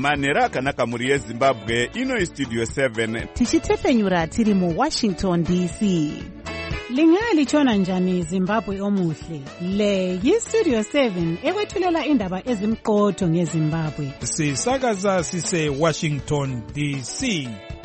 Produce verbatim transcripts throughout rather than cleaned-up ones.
manhero akanaka mhuri yezimbabwe. Ino Studio seven tichitepenyura tiri muWashington D C. Lingalitshona njani Zimbabwe omuhle? Le yiStudio seven ekwethulela indaba ezimqotho ngeZimbabwe. Sisakaza sise Washington D C.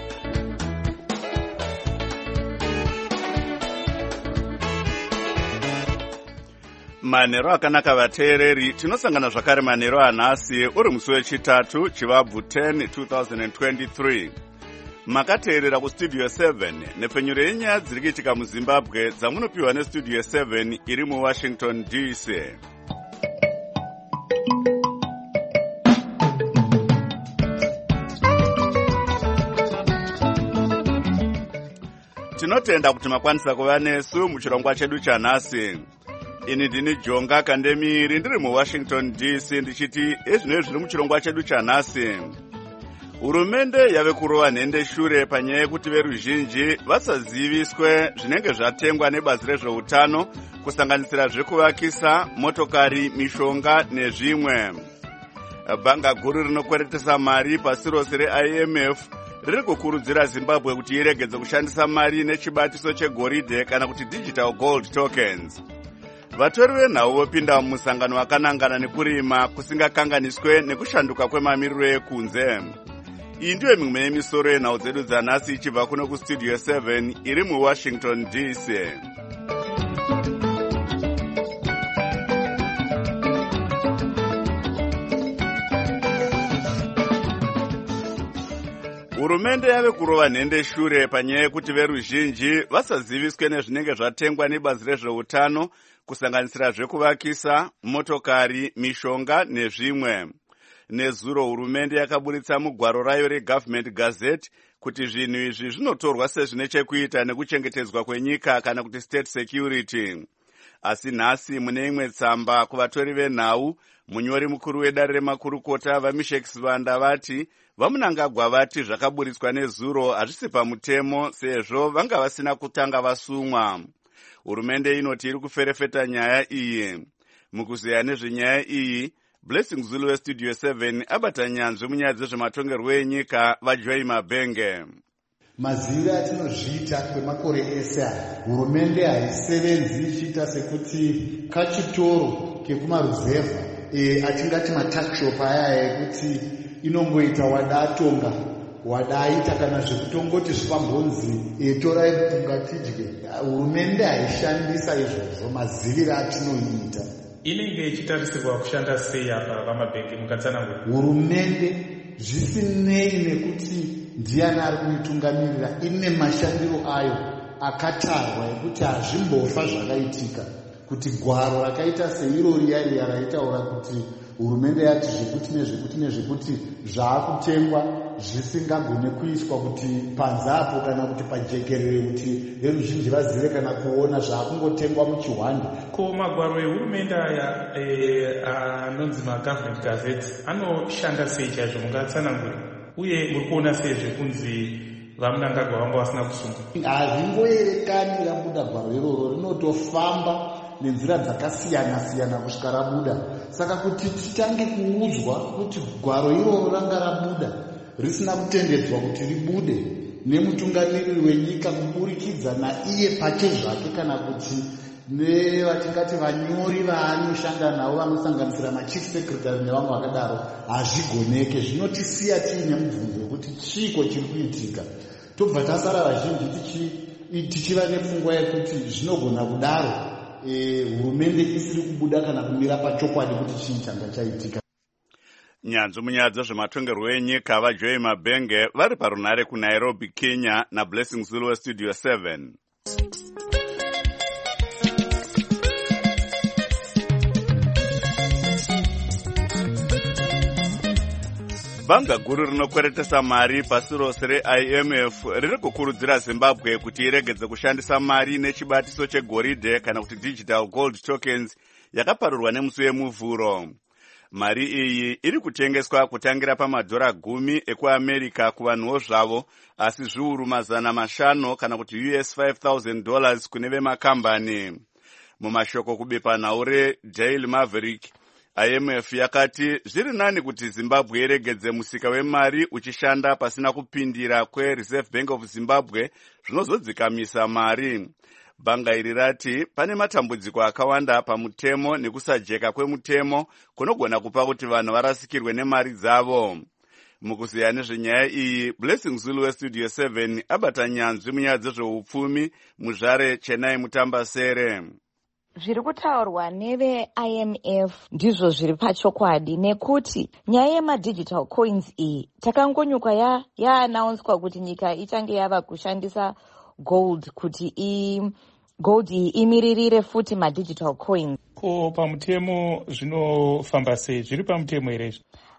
manhero akanaka vateereri, tinosangana zvakare manhero anhasi uri musi wechitatu chivabvu ten twenty twenty-three. Makateerera kuStudio seven nepfenyuro yenyaya dziri kuitika muZimbabwe dzamunopiwa neStudio seven iri muWashington D C. Tinotenda kuti makwanisa kuva nesu muchirongwa chedu chanhasi. Ini ndini Jonga Kandemiri ndiri muWashington D C ndichiti ezvinezvi zviri muchirongwa chedu chanhasi. Hurumende yave kurova nhende shure panyaya yekuti veruzhinji vasaziviswe zvinenge zvatengwa nebazi rezveutano kusanganisira zvekuvakisa, motokari, mishonga nezvimwe. Bhanga guru rinokweretesa mari pasi rose reI M F riri kukurudzira Zimbabwe kuti iregedze kushandisa mari nechibatiso chegoridhe kana kuti digital gold tokens. Vatori venhau vopinda mumusangano wakanangana nekurima kusingakanganiswe nekushanduka kwemamiriro ekunze. Iyi ndiyo mimwe yemisoro yenhau dzedu dzanhasi ichibva kuno kuStudio seven iri muWashington D C. Hurumende yave kurova nhende shure panyaya yekuti veruzhinji vasaziviswe nezvinenge zvatengwa nebazi rezveutano kusanganisira zvekuvakisa, motokari, mishonga nezvimwe. Nezuro hurumende yakaburitsa mugwaro rayo reGovernment Gazette kuti zvinhu izvi zvinotorwa sezvine chekuita nekuchengetedzwa kwenyika kana kuti state security. Asi nhasi mune imwe tsamba kuvatori venhau, munyori mukuru wedare remakurukota vaMishek Sivanda vati vamunangagwa vati zvakaburitswa nezuro hazvisi pamutemo sezvo vanga vasina kutanga vasumwa. Hurumende inoti iri kuferefeta nyaya iyi. Mukuziya nezvenyaya iyi, Blessing Zulu weStudio seven abata nyanzvi munyaya dzezvematongerwo enyika vaJoy Mabenge. Maziviro atinozviita kwemakore ese hurumende haisevenzi ichiita sekuti kachitoro kekumaruzevha e, atingati matakshop aya ekuti inongoita wadatonga wadaita kana zvekutongoti zvipambonzi e, torai tungatidye. Hurumende haishandisa izvozvo maziviro atinoita. Inenge ichitarisirwa kushanda sei apa vaMabenge mukatsanangura? Hurumende zvisinei nekuti ndiani ari kuitungamirira ine mashandiro ayo akatarwa ekuti hazvimbofa zvakaitika kuti gwaro rakaita seiro riya riya raitaura kuti hurumende yati zvekuti nezvekuti nezvekuti zvaakutengwa zvisingagone kuiswa kuti panzapo kana kuti pajekerere kuti veruzhinji vazive kana kuona zvaakungotengwa muchihwande. Ko magwaro ehurumende aya anonzi maGovernment Gazette anoshanda sei chaizvo mungatsanangura? Uye muri kuona sei zvekunzi vamunangagwa vanga vasina kusunga? Hazvingoerekani rabuda gwaro iroro, rinotofamba nenzira dzakasiyana siyana kusvika rabuda. Saka kuti titange kuudzwa kuti gwaro iroro ranga rabuda risina kutendedzwa kuti ribude nemutungamiriri wenyika kuburikidza naiye pake zvake kana kuti nevatingati vanyori vaanoshanda navo vanosanganisira machief secretary nevamwe vakadaro, hazvigoneke. Zvinotisiya tiine mubvunzo wekuti chiko chiri kuitika. Tobva tasara vazhinji tichiva nepfungwa yekuti zvinogona kudaro hurumende e, isiri kubuda kana kumira pachokwadi kuti chii changa chaitika. Nyanzvi munyaya dzezvematongerwo enyika vaJoy Mabenge vari parunare kuNairobi, Kenya naBlessing Zulu weStudio seven. Bhanga guru rinokweretesa mari pasi rose reI M F riri kukurudzira Zimbabwe kuti iregedze kushandisa mari nechibatiso chegoridhe kana kuti digital gold tokens yakaparurwa nemusi wemuvhuro. Mari iyi iri kutengeswa kutangira pamadhora gumi ekuAmerika kuvanhuwo zvavo, asi zviuru mazana mashanu kana kuti U S five thousand dollars kune vemakambani. Mumashoko kubepa nhau reDaily Maverick, I M F yakati zviri nani kuti Zimbabwe iregedze musika wemari uchishanda pasina kupindira kweReserve Bank of Zimbabwe zvinozodzikamisa mari. Bhanga iri rati pane matambudziko akawanda pamutemo nekusajeka kwemutemo kunogona kupa kuti vanhu varasikirwe nemari dzavo. Mukuziya nezvenyaya iyi, Blessing Zulu weStudio seven abata nyanzvi munyaya dzezveupfumi muzvare Chennai Mutambasere. Zviri kutaurwa neve I M F ndizvo zviri pachokwadi, nekuti nyaya yemadigital coins iyi takangonyuka ya yaanaunswa kuti nyika ichange yava kushandisa gold kuti i gold iyi imiririre futi madigital coins. Ko pamutemo zvinofamba sei? Zviri pamutemo here?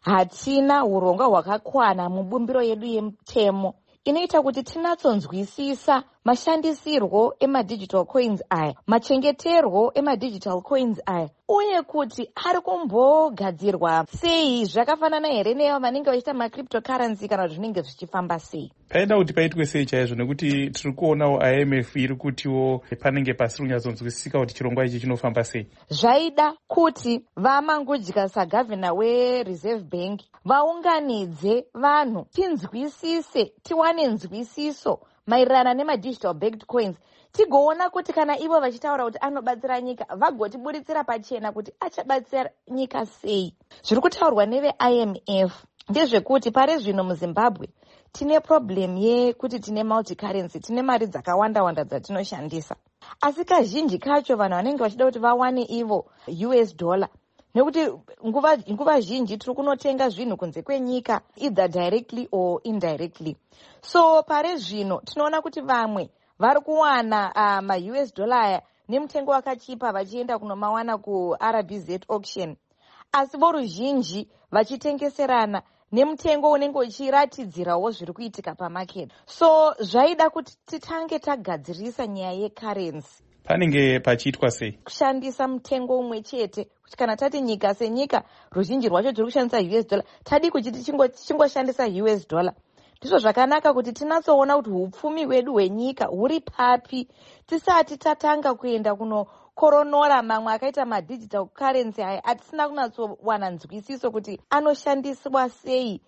Hatina urongwa hwakakwana mubumbiro yedu yemutemo inoita kuti tinatsonzwisisa mashandisirwo emadigital coins aya, machengeterwo emadigital coins aya, uye kuti ari kumbogadzirwa sei, zvakafanana here nevo vanenge vachiita macryptocurrency kana zvinenge zvichifamba sei. Paida kuti paitwe sei chaizvo, nekuti tiri kuonawo I M F iri kutiwo panenge pasiri kunyatsonzwisisika kuti chirongwa ichi chinofamba sei. Zvaida kuti vamangudya sagavhena weReserve Bank vaunganidze vanhu, tinzwisise, tiwane nzwisiso maererano nemadigital backed coins, tigoona kuti kana ivo vachitaura kuti anobatsira nyika vagotiburitsira pachena kuti achabatsira nyika sei. Zviri kutaurwa neve I M F ndezvekuti pari zvino muZimbabwe tine problem yekuti tine multi-currency, tine mari dzakawanda wanda dzatinoshandisa, asi kazhinji kacho vanhu vanenge vachida kuti vawane ivo U S dollar, nekuti nguva, nguva zhinji tiri kunotenga zvinhu kunze kwenyika either directly or indirectly. So pare zvino tinoona kuti vamwe vari kuwana uh, ma-U S dollar aya nemutengo wakachipa vachienda kunomawana kuR B Z auction, asi voruzhinji vachitengeserana nemutengo unenge uchiratidzirawo zviri kuitika pamarket. So zvaida kuti titange tagadzirisa nyaya yecurrency. Panenge pachiitwa sei? Kushandisa mutengo umwe chete, kuti kana tati nyika senyika ruzhinji rwacho tiri kushandisa U S dollar, tadi kuti tichingoshandisa U S dollar. Ndizvo zvakanaka kuti tinatsoona kuti upfumi hwedu hwenyika huri papi tisati tatanga kuenda kunokoronora mamwe akaita madigital currency aya atisina kunatsowana nzwisiso kuti anoshandiswa sei.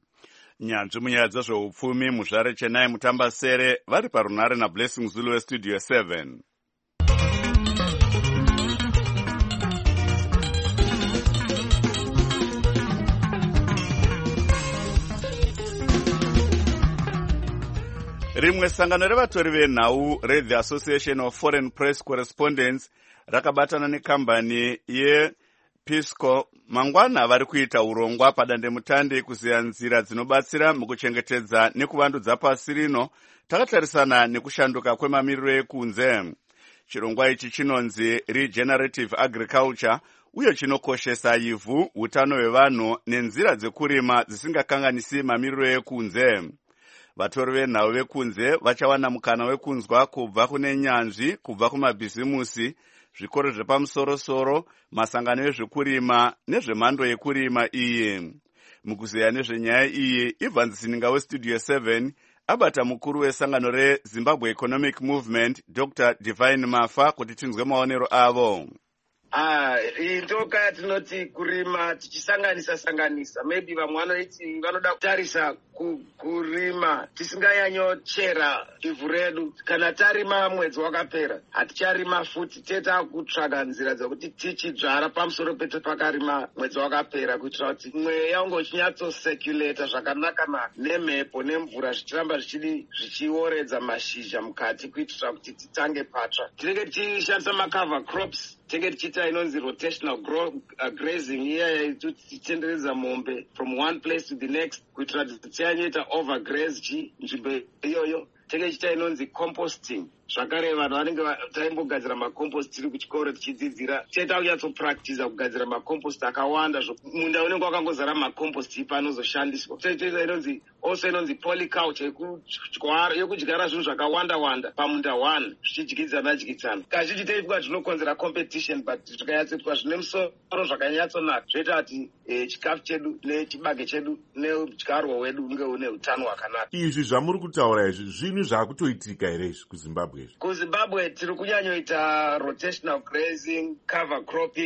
Nyanzvi munyaya dzezveupfumi muzvare Chennai Mutambasere vari parunare naBlessing Zulu weStudio seven. Rimwe sangano revatori venhau reThe Association of Foreign Press Correspondents rakabatana nekambani yePisco mangwana vari kuita urongwa padandemutande kuziya nzira dzinobatsira mukuchengetedza nekuvandudza pasi rino takatarisana nekushanduka kwemamiriro ekunze. Chirongwa ichi chinonzi Regenerative Agriculture uye chinokoshesa ivhu, utano hwevanhu nenzira dzekurima dzisingakanganisi mamiriro ekunze. Vatori venhau vekunze vachawana mukana wekunzwa kubva kune nyanzvi, kubva kumabhizimusi, zvikoro zvepamusoro-soro, masangano ezvekurima nezvemhando yekurima iyi. Mukuziya nezvenyaya iyi, Evans Sininga weStudio seven abata mukuru wesangano reZimbabwe Economic Movement Doctor Divine Mafa kuti tinzwe maonero avo. Ah, intoka tinoti kurima tichisanganisa sanganisa. Maybe vamwe vanoti vanoda kutarisa kurima tisinganyanyochera ivhu redu. Kana tarima mwedzi wakapera haticharima futi, teta kutsvaga nzira dzokuti tichidzvara pamusoro pete pakarima mwedzi wakapera kuitira kuti mweya unge uchinyatsoseculata zvakanaka nemhepo nemvura zvichiramba zvichidi zvichioredza mashizha mukati kuitira kuti titange patsva. Tinenge tichishandisa macover crops, tinenge tichiita inonzi rotational grow, uh, grazing iye tichitenderedza mombe from one place to the next kuitira kuti tisanyoita overgraze chi nzvimbo iyoyo. Tinenge tichiita inonzi composting. Zvakare vanhu vanenge taimbogadzira macompost tiri kuchikoro tichidzidzira tichaita kunyatsopractiza kugadzira macompost akawanda. Munda unenge wakangozara macompost ipa anozoshandiswa. Toita inonzi also inonzi polyculture yekudyara zvinhu zvakawanda wanda pamunda one zvichidyidzana dyidzana. Kazhinji taiitwa zvinokonzera competition, but zvikanyatsoitwa zvine musoro zvakanyatsonaka zvoita kuti chikafu chedu nechibage chedu neudyarwa hwedu unge une utano hwakanaka. Izvi zvamuri kutaura izvi zvinhu zvaakutoitika here izvi kuZimbabwe? KuZimbabwe tiri kunyanyoita rotational grazing, cover cropping,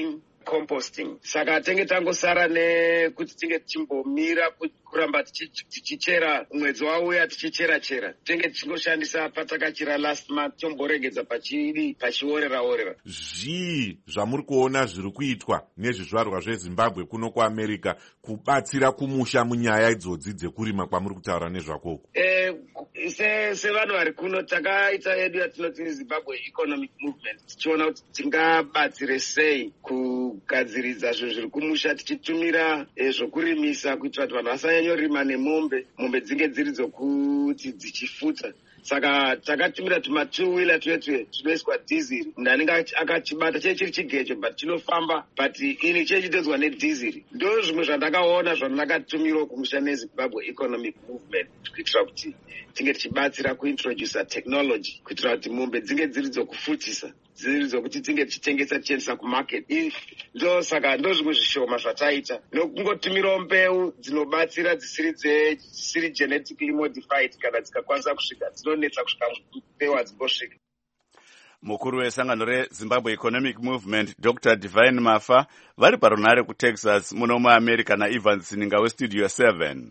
composting. Saka tenge tangosara nekuti tinge tichimbomira kuramba tichichera mwedzi wauya tichichera chera. Tenge tichingoshandisa patakachira last month tomboregedza pachidi pachiorera orera. Zvii zvamuri kuona zviri kuitwa nezvizvarwa zveZimbabwe kuno kuAmerica kubatsira kumusha munyaya idzodzi dzekurima kwamuri kutaura nezvakoko? Eh, se sevanhu vari kuno takaita yedu yatinoti Zimbabwe Economic Movement tichiona kuti tingabatsire sei kugadziridza zvinhu zviri kumusha tichitumira eh, zvokurimisa kuitira kuti vanhu vasanyanyorima nemombe mombe dzinge dziri dzokuti dzichifuta. Saka takatumira tuma two wheeler twetu tunoiswa diesel. Ndani akachibata chiri chiri chigejo but chinofamba but ini chechitedzwa nedizili. Ndo zvimwe zvandakaona zvandakatumira kumusha neZimbabwe Economic Movement kuitira kuti tinge tichibatsira kuintroduce technology kuitira kuti mombe dzinge dziri dzokufutisa dziri dzokuti tinge tichitengesa tichiendesa kumarket. Ndo saka ndo zvimwe zvishoma zvataita nokungotumirawo mbeu dzinobatsira dzisiri dzisiri genetically modified kana dzikakwanisa kusvika dzinonetsa kusvika mbeu hadzingosvika. Mukuru wesangano reZimbabwe Economic Movement Doctor Divine Mafa vari parunare kuTexas muno muAmerica naEvans Ninga weStudio seven.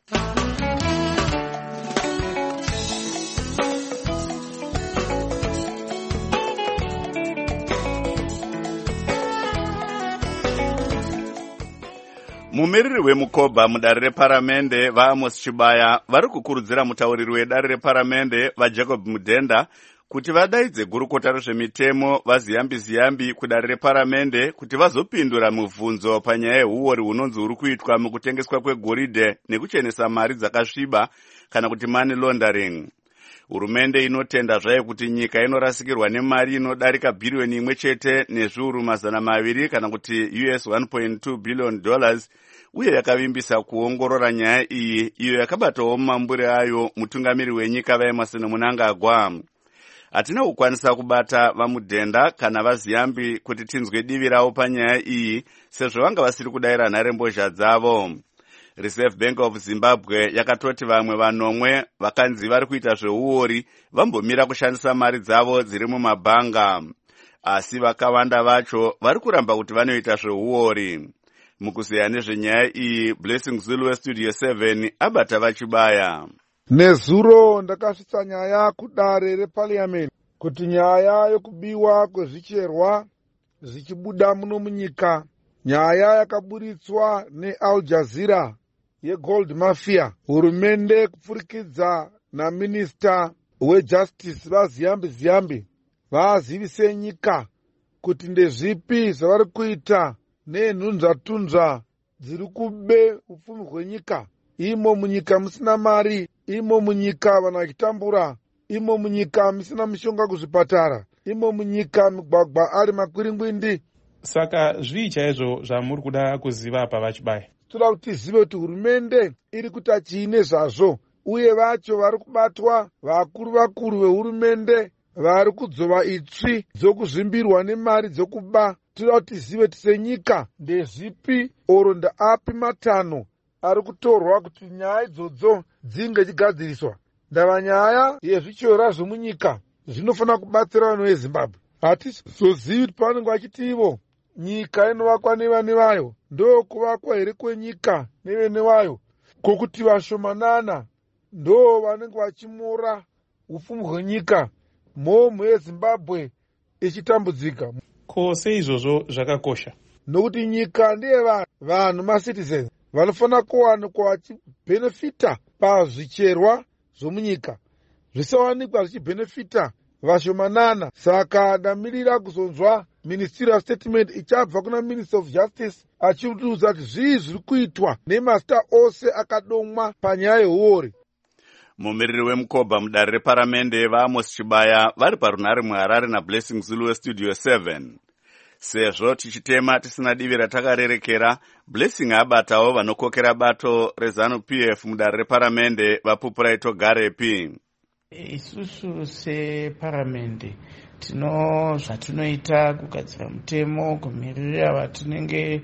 Mumiriri wemukoba mudare reparamende vaAmos Chibaya vari kukurudzira mutauriri wedare reparamende vaJacob Mudenda kuti vadaidze gurukota rezvemitemo vaziyambi ziyambi kudare reparamende kuti vazopindura mubvunzo panyaya yehuori hunonzi huri kuitwa mukutengeswa kwegoridhe nekuchenesa mari dzakasviba kana kuti money laundering. Hurumende inotenda zvayo kuti nyika inorasikirwa nemari inodarika bhiriyoni imwe chete nezviuru mazana maviri kana kuti U S one point two billion dollars, uye yakavimbisa kuongorora nyaya iyi iyo yakabatawo mumambure ayo mutungamiri wenyika vaEmerson Mnangagwa. Hatina kukwanisa kubata vaMudhenda kana vaZiyambi kuti tinzwe divi ravo panyaya iyi sezvo vanga vasiri kudayira nharembozha dzavo. Reserve Bank of Zimbabwe yakatoti vamwe vanomwe vakanzi vari kuita zveuori vambomira kushandisa mari dzavo dziri mumabhanga, asi vakawanda vacho vari kuramba kuti vanoita zveuori. Mukuzeya nezvenyaya iyi, Blessing Zulu weStudio seven abata vachibaya. Nezuro ndakasvitsa nyaya kudare reparliament kuti nyaya yokubiwa kwezvicherwa zvichibuda muno munyika, nyaya yakaburitswa neAl Jazeera yeGold Mafia, hurumende kupfurikidza naminista wejustice vaZiyambi Ziyambi vazivise nyika kuti ndezvipi zvavari kuita nenhunzvatunzva dziri kube upfumi hwenyika. Imo munyika musina mari, imo munyika vanhu vachitambura, imo munyika musina mishonga kuzvipatara, imo munyika migwagwa ari makwiringwindi. Saka zvii chaizvo zvamuri kuda kuziva apa vachibaya? Toda kuti tizive kuti hurumende iri kuita chiine zvazvo, uye vacho vari kubatwa vakuru vakuru vehurumende vari kudzova itsvi dzokuzvimbirwa nemari dzokuba. Toda kuti tizive kuti senyika ndezvipi oro ndaapi matanho ari kutorwa kuti nyaya idzodzo dzinge chigadziriswa. Ndava nyaya yezvichora zvomunyika zvinofanira kubatsira vanhu veZimbabwe. Hatizozivi kuti pavanenge vachiti ivo nyika inovakwa nevane vayo, ndo kuvakwa here kwenyika nevene vayo, kokuti vashomanana ndo vanenge vachimora upfumi hwenyika, mhomho yeZimbabwe ichitambudzika. Ko seizvozvo zvakakosha? Nokuti nyika ndeye vanhu, vanhu macitizens vanofanira kuwanikwa vachibhenefita pazvicherwa zvomunyika, zvisawanikwa zvichibhenefita vashomanana. Saka ndamirira kuzonzwa ministerial statement ichabva kuna Minister of Justice achiudza kuti zvii zviri kuitwa nemasta ose akadomwa panyaya yehuori. Mumiriri wemukoba mudare reparamende vaAmos Chibaya vari parunare muHarare naBlessing Zulu weStudio seven. Sezvo tichitema tisina divi ratakarerekera, Blessing abatawo vanokokera bato reZanu P F mudare reparamende vaPupurai Togarepi. Isusu separamende tino zvatinoita kugadzira mutemo kumirira vatinenge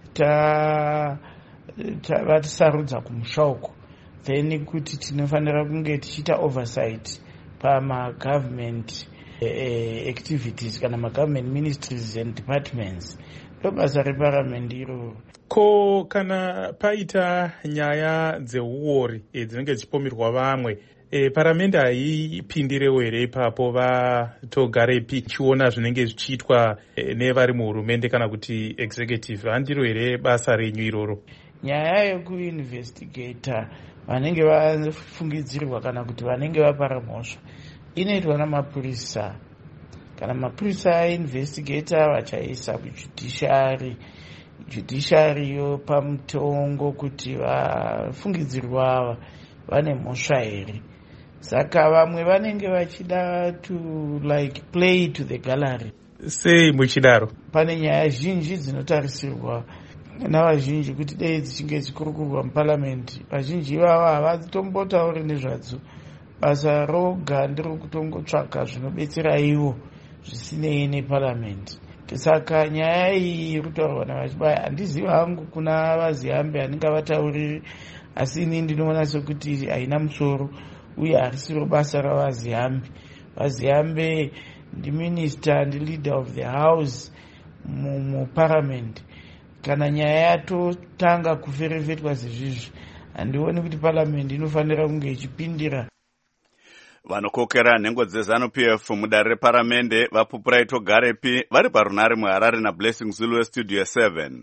ta vatisarudza kumusha, then kuti tinofanira kunge tichiita oversight pama government eh, activities kana magovernment ministries and departments. Ndo basa reparamende iroro. Ko kana paita nyaya dzeuori e, dzinenge dzichipomerwa vamwe, e, paramende haipindirewo here ipapo vatogarepi chiona zvinenge zvichiitwa e, nevari muhurumende kana kuti executive? Handiro here basa renyu iroro? Nyaya yekuinvestigata vanenge vafungidzirwa kana kuti vanenge vapara mhosva inoitwa namapurisa. Kana mapurisa ainvestigata vachaisa kujudiciary, judiciary yo pamutongo kuti vafungidzirwa ava vane mhosva here. Saka vamwe vanenge vachida to like play to the gallery. Sei muchidaro? Pane nyaya zhinji dzinotarisirwa navazhinji kuti dei dzichinge dzikurukurwa muparliament. Vazhinji ivava havatombotauri nezvadzo. Basa roga ndiro kutongotsvaka zvinobetsera ivo zvisinei neparliament. Saka nyaya iyi iri kutaurwa navachibaya handizivi hangu kuna vaziambe anenge vatauriri, asi ini ndinoona sekuti haina musoro uye harisiro basa ravaziambe. Vaziambe ndiminister ndi leader of the house muparliament. Kana nyaya yatotanga kuferefetwa sezvizvi, handioni kuti parliament inofanira kunge ichipindira. Vanokokera nhengo dzezanu P F mudare reparamende vapupura itogarepi vari parunare muHarare naBlessing Zulu Studio seven.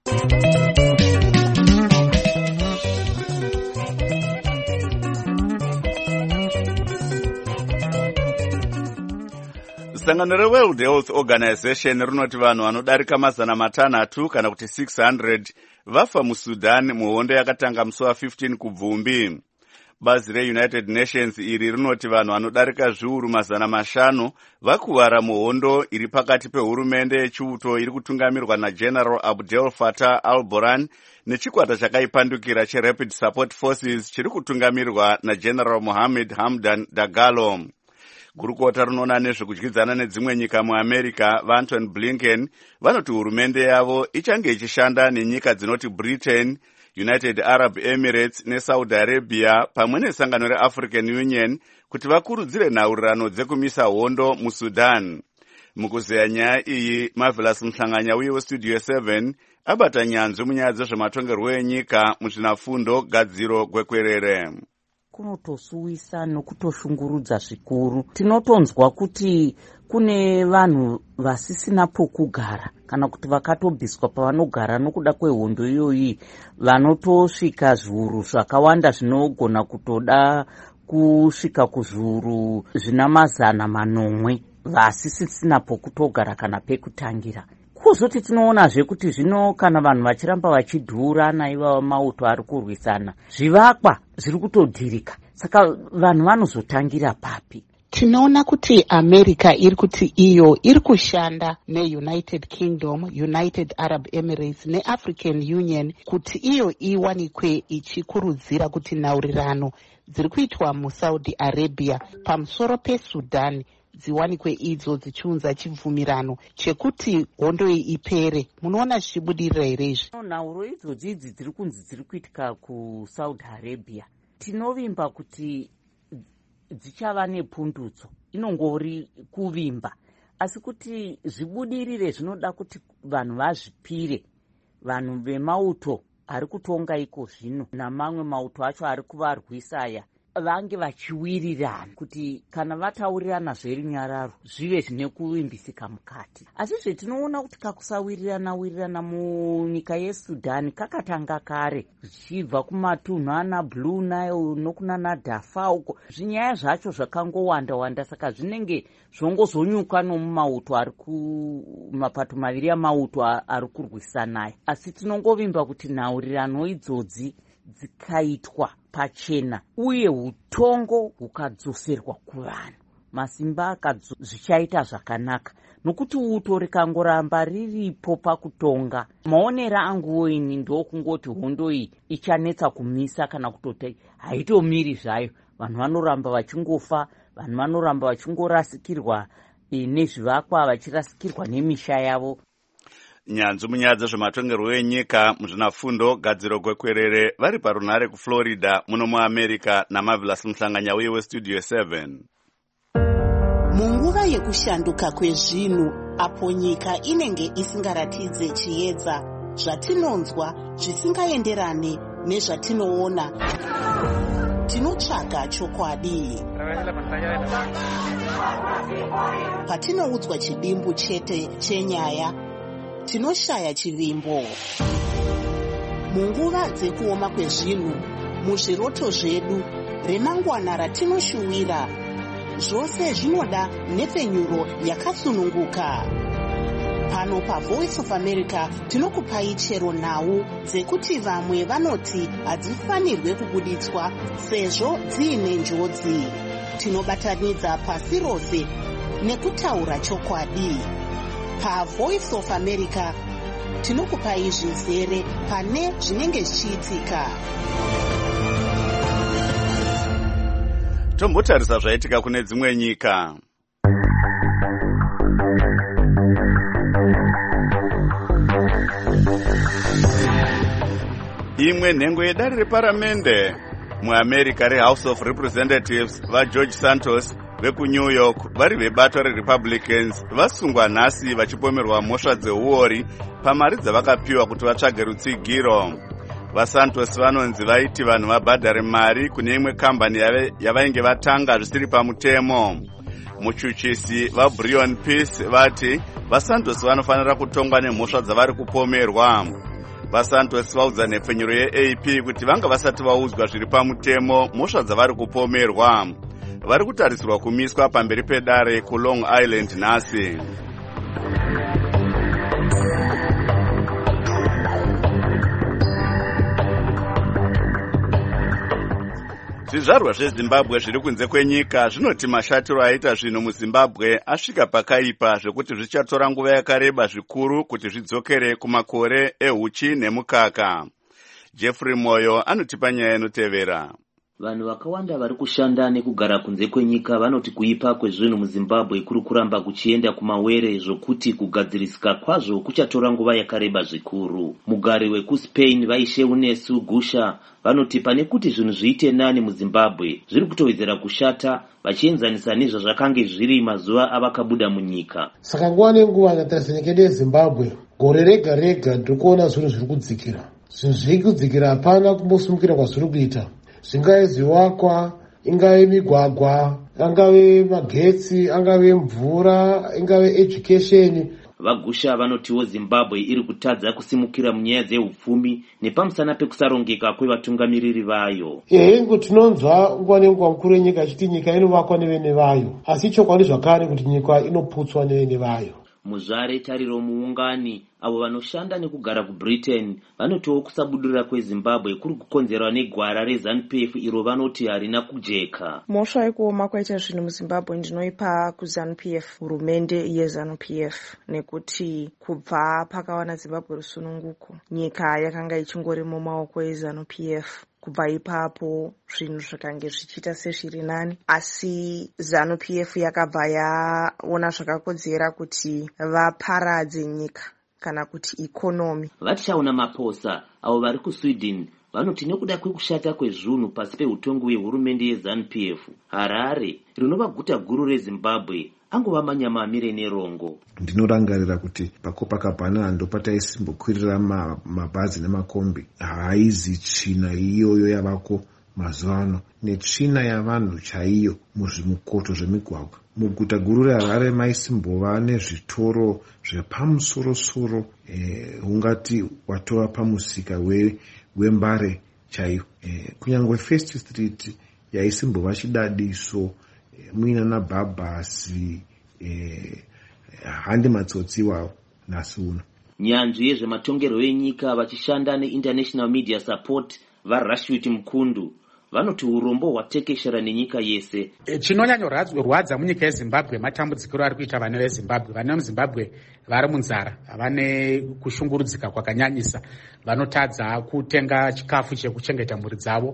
Sangano reWorld Health Organization rinoti vanhu vanodarika mazana matanhatu kana kuti six hundred vafa muSudan muhondo yakatanga musi wa15 kubvumbi. Bazi reUnited Nations iri rinoti vanhu vanodarika zviuru mazana mashanu vakuvara muhondo iri pakati pehurumende yechiuto iri kutungamirwa naGeneral Abdel Fattah al-Burhan nechikwata chakaipandukira cheRapid Support Forces chiri kutungamirwa naGeneral Mohammed Hamdan Dagalo. Gurukota rinoona nezvekudyidzana nedzimwe nyika muAmerica vaAntony Blinken vanoti hurumende yavo ichange ichishanda nenyika dzinoti Britain, United Arab Emirates neSaudi Arabia pamwe nesangano reAfrican Union kuti vakurudzire nhaurirano dzekumisa hondo muSudan. Mukuzeya nyaya iyi, Marvelous Mhlanganya uye weStudio seven abata nyanzvi munyaya dzezvematongerwo enyika muzvinafundo gadziro gwekwerere. Kunotosuwisa nokutoshungurudza zvikuru. Tinotonzwa kuti kune vanhu vasisina pokugara kana kuti vakatobviswa pavanogara nokuda kwehondo iyoyi, vanotosvika zviuru zvakawanda zvinogona kutoda kusvika kuzviuru zvina mazana manomwe vasisina pokutogara kana pekutangira. Kuzoti tinoonazve kuti zvino kana vanhu vachiramba vachidhura naiva mauto ari kurwisana, zvivakwa zviri kutodhirika. Saka vanhu vanozotangira papi? Tinoona kuti America iri kuti iyo iri kushanda neUnited Kingdom, United Arab Emirates neAfrican Union kuti iyo iwanikwe ichikurudzira kuti nhaurirano dziri kuitwa muSaudi Arabia pamusoro peSudan dziwanikwe idzo dzichiunza chibvumirano chekuti hondo iyi ipere. Munoona zvichibudirira here izvi? Nhauro idzodzi idzi dziri kunzi dziri kuitika kuSaudi Arabia, tinovimba kuti dzichava nepundudzo, inongori kuvimba, asi kuti zvibudirire zvinoda kuti vanhu vazvipire. Vanhu vemauto ari kutonga iko zvino namamwe mauto acho ari kuvarwisa aya vange vachiwirirana kuti kana vataurirana zverinyararo zvive zvine kuvimbisika mukati. Asi zvetinoona kuti kakusawirirana wirirana munyika yeSudan kakatanga kare zvichibva kumatunhu ana Blue Nile nokuna naDarfur uko, zvinyaya zvacho zvakangowanda wanda, saka zvinenge zvongozonyuka nomumauto ari kumapato maviri amauto ari kurwisana. Asi tinongovimba kuti nhaurirano idzodzi dzikaitwa pachena uye utongo hukadzoserwa kuvanhu, masimba akadzo, zvichaita zvakanaka. Nokuti uto rikangoramba riripo pakutonga, maonera anguwo ini ndokungoti hondo iyi ichanetsa kumisa kana kutoti haitomiri zvayo. Vanhu vanoramba vachingofa, vanhu vanoramba vachingorasikirwa nezvivakwa, vachirasikirwa nemisha yavo. Nyanzvi munyaya dzezvematongerwo enyika muzvinafundo gadziro gwekwerere vari parunare kuFlorida muno muAmerica naMarvelous Mhlanganya uye weStudio seven. Munguva yekushanduka kwezvinhu, apo nyika inenge isingaratidze chiedza, zvatinonzwa zvisingaenderane nezvatinoona. Tinotsvaga chokwadi. Patinoudzwa chidimbu chete chenyaya, tinoshaya chivimbo. Munguva dzekuoma kwezvinhu, muzviroto zvedu, remangwana ratinoshuwira, zvose zvinoda nhepfenyuro yakasununguka. Pano paVoice of America tinokupai chero nhau dzekuti vamwe vanoti hadzifanirwe kubuditswa sezvo dziine njodzi. Tinobatanidza pasi rose nekutaura chokwadi. PaVoice of America tinokupai zvizere pane zvinenge zvichiitika. Tombotarisa zvaitika kune dzimwe nyika. Imwe nhengo yedare reparamende muAmerica reHouse of Representatives vaGeorge Santos vekuNew York vari vebato reRepublicans vasungwa nhasi vachipomerwa mhosva dzeuori pamari dzavakapiwa kuti vatsvage rutsigiro. VaSantos vanonzi vaiti vanhu vabhadhare mari kune imwe kambani yavainge vatanga zvisiri pamutemo. Muchuchisi vaBrion Peace vati vaSantos vanofanira kutongwa nemhosva dzavari kupomerwa. VaSantos vaudza nhepfenyuro yeA P kuti vanga vasati vaudzwa zviri pamutemo mhosva dzavari kupomerwa. Vari kutarisirwa kumiswa pamberi pedare kuLong Island nhasi. Zvizvarwa zveZimbabwe zviri kunze kwenyika zvinoti mashatiro aita zvinhu muZimbabwe asvika pakaipa zvekuti zvichatora nguva yakareba zvikuru kuti zvidzokere kumakore ehuchi nemukaka. Jeffrey Moyo anotipa nyaya inotevera. Vanhu vakawanda vari kushanda nekugara kunze kwenyika vanoti kuipa kwezvinhu muZimbabwe kuri kuramba kuchienda kumawere zvokuti kugadzirisika kwazvo kuchatora nguva yakareba zvikuru. Mugari wekuSpain vaishe Unesu Gusha vanoti pane kuti zvinhu zviite nani muZimbabwe zviri kutowedzera kushata vachienzanisa nezvazvakange zviri mazuva avakabuda munyika. Saka nguva nenguva nyatarisana nekedu yeZimbabwe gore rega rega ndikuona zvinhu zviri kudzikira. Zvinhu zviri kudzikira hapana kumbosumukira kwazviri kuita. Zvingave zvivakwa, ingave migwagwa, angave magetsi, angave mvura, ingave education. Vagusha vanotiwo Zimbabwe iri kutadza kusimukira munyaya dzeupfumi nepamusana pekusarongeka kwevatungamiriri vayo. Ehengu tinonzwa nguva nenguva mukuru wenyika achiti nyika inovakwa nevene vayo, asi chokwadi zvakare kuti nyika inoputswa nevene vayo. Muzvare Tariro Muungani avo vanoshanda nekugara kuBritain vanotiwo kusabudurira kweZimbabwe kuri kukonzerwa negwara reZANU-P F iro vanoti harina kujeka. Mhosva yekuoma kwaita zvinhu muZimbabwe ndinoipa kuZANU-P F, hurumende yeZANU-P F, nekuti kubva pakawana Zimbabwe rusununguko nyika yakanga ichingori mumaoko eZANU-P F. Kubva ipapo zvinhu zvakange zvichiita sezviri nani, asi ZANU-P F yakabva yaona zvakakodzera kuti vaparadze nyika kana kuti ikonomi. Vatichaona Maposa avo vari kuSweden vanoti nekuda kwekushata kwezvinhu pasi peutongo hwehurumende yeZANU-P F, Harare rinova guta guru reZimbabwe angova manyama amire nerongo. Ndinorangarira kuti paCopacabana ndopataisimbokwirira mabhazi nemakombi, haizi tsvina iyoyo yavako mazuva netsvina yavanhu chaiyo muzvimukoto zvemigwagwa. Muguta guru reHarare maisimbova nezvitoro zvepamusorosoro, eh, ungati watova pamusika we, wembare chaiyo. Eh, kunyangwe First Street yaisimbova chidadiso, eh, muina nabhabhasi, eh, handi matsotsi wavo nasi uno. Nyanzvi yezvematongerwo enyika vachishanda neInternational Media Support vaRashwit Mkundu vanoti urombo hwatekeshera nenyika yese. E, chinonyanyorwadza munyika yeZimbabwe matambudzikiro ari kuita vana veZimbabwe. Vana veZimbabwe vari munzara, vane kushungurudzika kwakanyanyisa, vanotadza kutenga chikafu chekuchengeta mhuri dzavo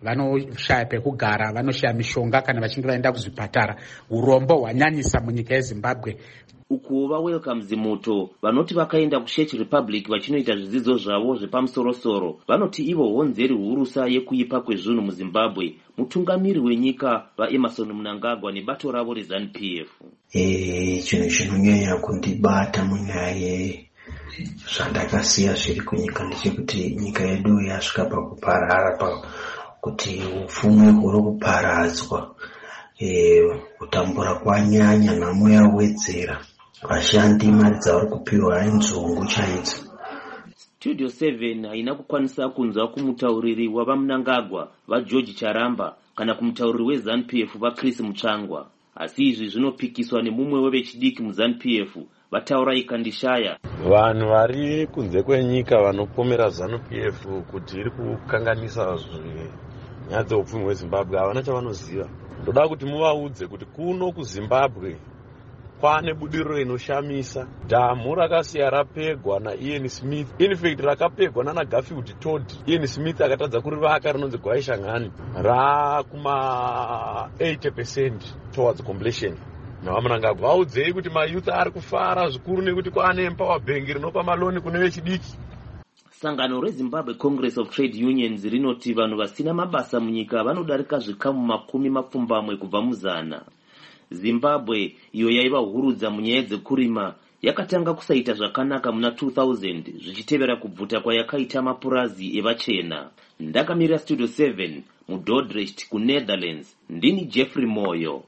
vanoshaya pekugara, vanoshaya mishonga kana vachinge vaenda kuzvipatara. Urombo hwanyanyisa munyika yeZimbabwe. Uku vaWelcome Zimoto vanoti vakaenda kuCzech Republic vachinoita zvidzidzo zvavo zvepamusorosoro vanoti ivo honzeri hurusa yekuipa kwezvinhu muZimbabwe. Mutungamiri wenyika vaEmerson Mnangagwa nebato ravo reZANU P F. Eh, chinhu chinonyanya kundibata munyaya zvandakasiya zviri kunyika ndechekuti nyika yedu yasvika pakuparara, pakuti upfumi huri kuparadzwa, kutambura kwanyanya, nhamo yawedzera, vashandi mari dzavari kupiwa inzungu chaidzo. Studio seven haina kukwanisa kunzwa kumutauriri wavaMnangagwa vaGeorge Charamba kana kumutauriri weZANU P F vaChris Mutsvangwa, asi izvi zvinopikiswa nemumwe wevechidiki muZANU P F vataura ikandishaya. Vanhu vari kunze kwenyika vanopomera ZANU P F kuti iri kukanganisa nyaya dzeupfumi hweZimbabwe havana chavanoziva. Ndoda kuti muvaudze kuti kuno kuZimbabwe kwane budiriro inoshamisa. Dhamu rakasiya rapegwa naIan Smith, in fact rakapegwa nana Garfield Todd. Ian Smith akatadza kurivaka rinonzi Gwaisha Ngani rakuma eighty percent towards completion. NavaMnangagwa vaudzei kuti mayouth ari kufara zvikuru nekuti kwane Empower Bank rinopa maloni kune vechidiki. Sangano reZimbabwe Congress of Trade Unions rinoti vanhu vasina mabasa munyika vanodarika zvikamu makumi mapfumbamwe kubva muzana. Zimbabwe, iyo yaiva hurudza munyaya dzekurima, yakatanga kusaita zvakanaka muna two thousand zvichitevera kubvuta kwayakaita mapurazi evachena. Ndakamira Studio seven muDordrecht kuNetherlands. Ndini Jeffrey Moyo.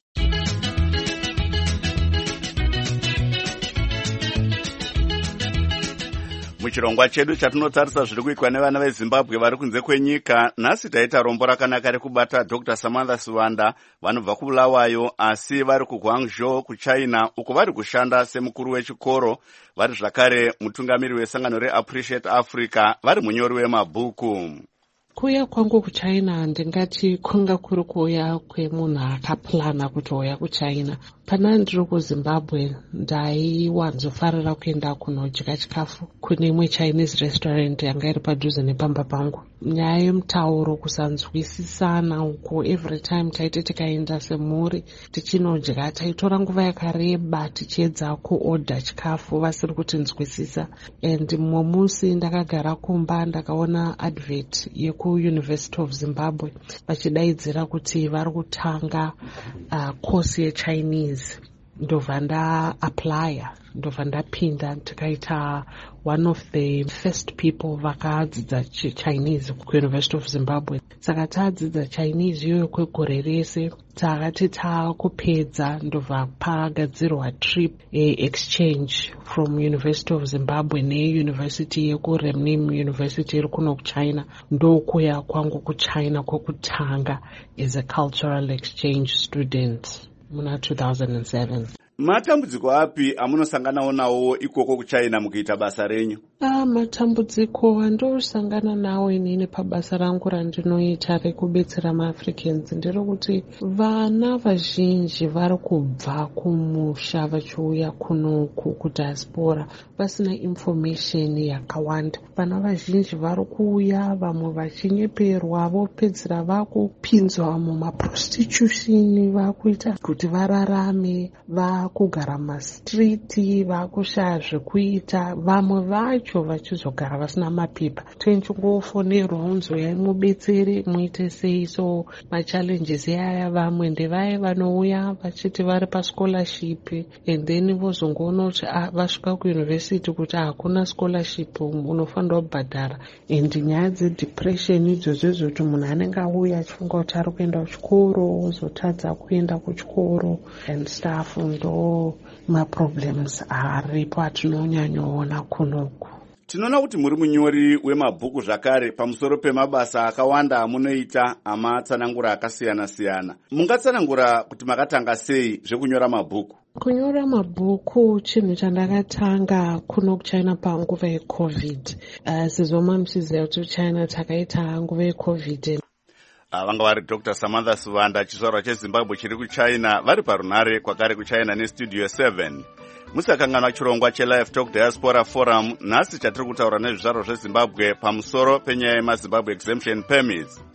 Muchirongwa chedu chatinotarisa zviri kuitwa nevana veZimbabwe vari kunze kwenyika, nhasi taita rombo rakanaka rekubata Doctor Samantha Siwanda vanobva kuBulawayo asi vari kuGuangzhou kuChina uko vari kushanda semukuru wechikoro, vari zvakare mutungamiri wesangano reAppreciate Africa, vari munyori wemabhuku. Kuya kwangu kuChina ndingati kunga kuri kuuya kwemunhu akaplana kuti uya kuChina. Pana ndiri kuZimbabwe ndaiwanzofarira kuenda kunodya chikafu kune imwe Chinese restaurant yanga iri padhuze nepamba pangu. Nyaya yemutauro kusanzwisisana uko, every time taiti tikaenda semhuri tichinodya taitora nguva yakareba tichiedza kuorder chikafu vasiri kutinzwisisa. And mumwe musi ndakagara kumba ndakaona advert yekuUniversity of Zimbabwe vachidaidzira kuti vari kutanga uh, course yeChinese. Ndobva ndaaplya, ndobva ndapinda tikaita one of the first people vakadzidza Chinese kuUniversity of Zimbabwe. Saka tadzidza Chinese iyoyo kwegore rese, takati takupedza ndobva pagadzirwa trip exchange from University of Zimbabwe neUniversity yekuRemnim University iri kuno kuChina. Ndokuya kwangu kuChina kwekutanga as a cultural exchange student muna two thousand seven. Matambudziko api amunosanganawo nawo ikoko kuChina mukuita basa renyu? Ah, matambudziko andosangana nawo inini pabasa rangu randinoita rekubetsera maAfricans nderekuti vana vazhinji vari kubva kumusha vachiuya kunoku kudiaspora vasina information yakawanda. Vana vazhinji vari kuuya vamwe vachinyeperwa vopedzera vakupinzwa mumaprostitution, vakuita kuti vararame, vakugara mastriti, vakushaya zvekuita, vamwe vacho vachizogara vasina mapepa. Tinchingofonerwa unzoyai mubetsere muite sei. So machallenges yaya vamwe ndevaya vanouya vachiti vari pascholarship and then vozongoona kuti vasvika kuuniversity kuti hakuna scholarship unofanira kubhadhara, and nyaya dzedepression idzodzo kuti munhu anenge auya achifunga kuti ari kuenda kuchikoro ozotadza kuenda kuchikoro and stuff. Ndo maproblems aripo atinonyanyoona kunoku. Tinoona kuti muri munyori wemabhuku zvakare pamusoro pemabasa akawanda amunoita amatsanangura akasiyana siyana. Mungatsanangura kuti makatanga sei zvekunyora mabhuku? Kunyora mabhuku chinhu chandakatanga kuno kuChina panguva yeCovid. Uh, sizoma muchiziva kuti China takaita nguva yeCovid. Vanga vari Doctor Samantha Siwanda, chizvarwa cheZimbabwe chiri kuChina, vari parunare kwakare kuChina neStudio seven. Musakanganwa chirongwa cheLive Talk Diaspora Forum, nhasi chatiri kutaura nezvizvarwa zveZimbabwe pamusoro penyaya yemaZimbabwe Exemption Permits.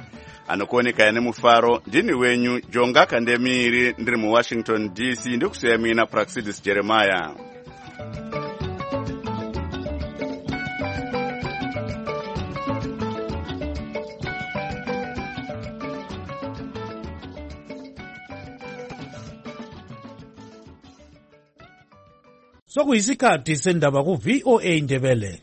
anokuoneka ane mufaro. Ndini wenyu Jonga Kandemiri, ndiri muWashington D C. Ndikusiya mina Praxidis Jeremiah. Sokuyisikhathi sendaba ku V O A Ndebele.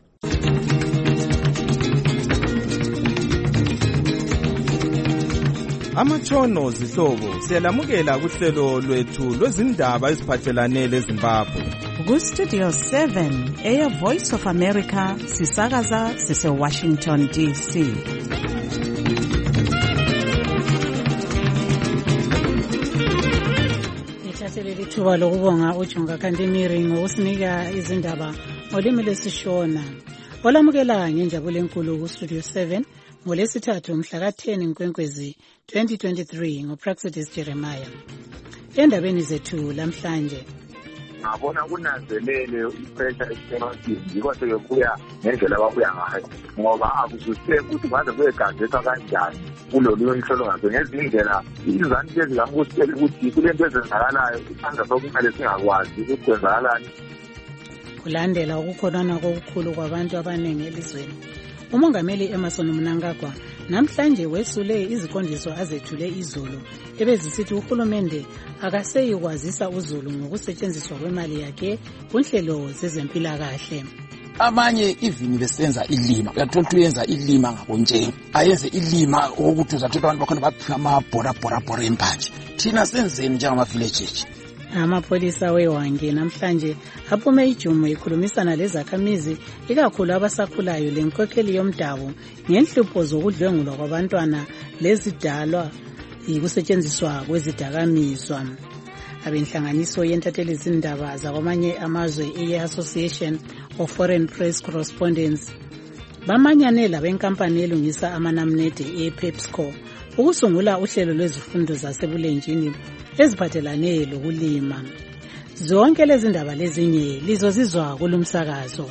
Amatshono zihlobo siyalamukela kuhlelo lwethu lwezindaba eziphathelane leZimbabwe. Ku Studio seven eya Voice of America sisakaza sise Washington D C. Ithuba lokubonga uJonga Kandemiri ngokusinika izindaba ngolimi lesishona. Olamukela ngenjabulo enkulu ku Studio seven ngolesithathu mhla ka ten Nkwenkwezi twenty twenty-three ngoPraxidis Jeremiah. Endabeni zethu lamhlanje ngabona kunanzelele ipressure esitemathini yiko seyokuya ngendlela ababuya ngayo ngoba akuzuseke ukuthi ngaze kuyegazethwa kanjani kulolu nhlolo ngazo ngezindlela izanti ezikamkusitela ukuthi kulento ezenzakalayo isandla sokumele singakwazi ukuthi kwenzakalani. Kulandela ukukhonana kokukhulu kwabantu abaningi elizweni, umongameli Emmerson Mnangagwa namhlanje wesule iziqondiso azethule izolo ebezisithi uhulumende akaseyikwazisa uzulu ngokusetshenziswa kwemali yakhe kunhlelo zezempilakahle. Abanye ivini besenza ilima, uyathola uyenza ilima ngabonje ayenze ilima ukuthi uzathola abantu bakhona baphiwa amabhora bhora bhora empanje. Thina senzeni njengama villages? Amapolisa wewange namhlanje aphume ijumo ikhulumisana lezakhamizi ikakhulu abasakhulayo lenkokheli yomdabu ngenhlupho zokudlwengulwa kwabantwana lezidalwa yikusetshenziswa kwezidakamizwa. Abenhlanganiso yentatheli izindaba zakwamanye amazwe e-Association of Foreign Press Correspondents bamanyanela benkampani elungisa amanamnede e-PepsiCo ukusungula uhlelo lwezifundo zasebulenjini eziphathelane lokulima. Zonke lezi ndaba lezinye lizozizwa kulumsakazo.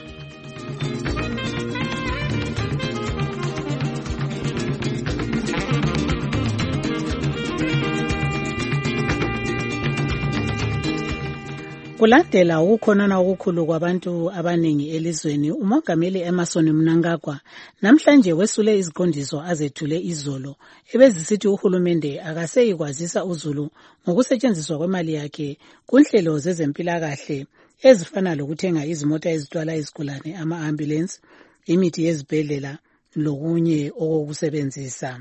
Kulandela ukukhonana okukhulu kwabantu abaningi elizweni, umongameli Emmerson Mnangagwa namhlanje wesule iziqondiso azethule izolo ebezisithi uhulumende akaseyikwazisa uzulu ngokusetshenziswa kwemali yakhe kunhlelo zezempilakahle ezifana lokuthenga izimota ezithwala izigulane, ama-ambulance, imithi yezibhedlela lokunye okokusebenzisa.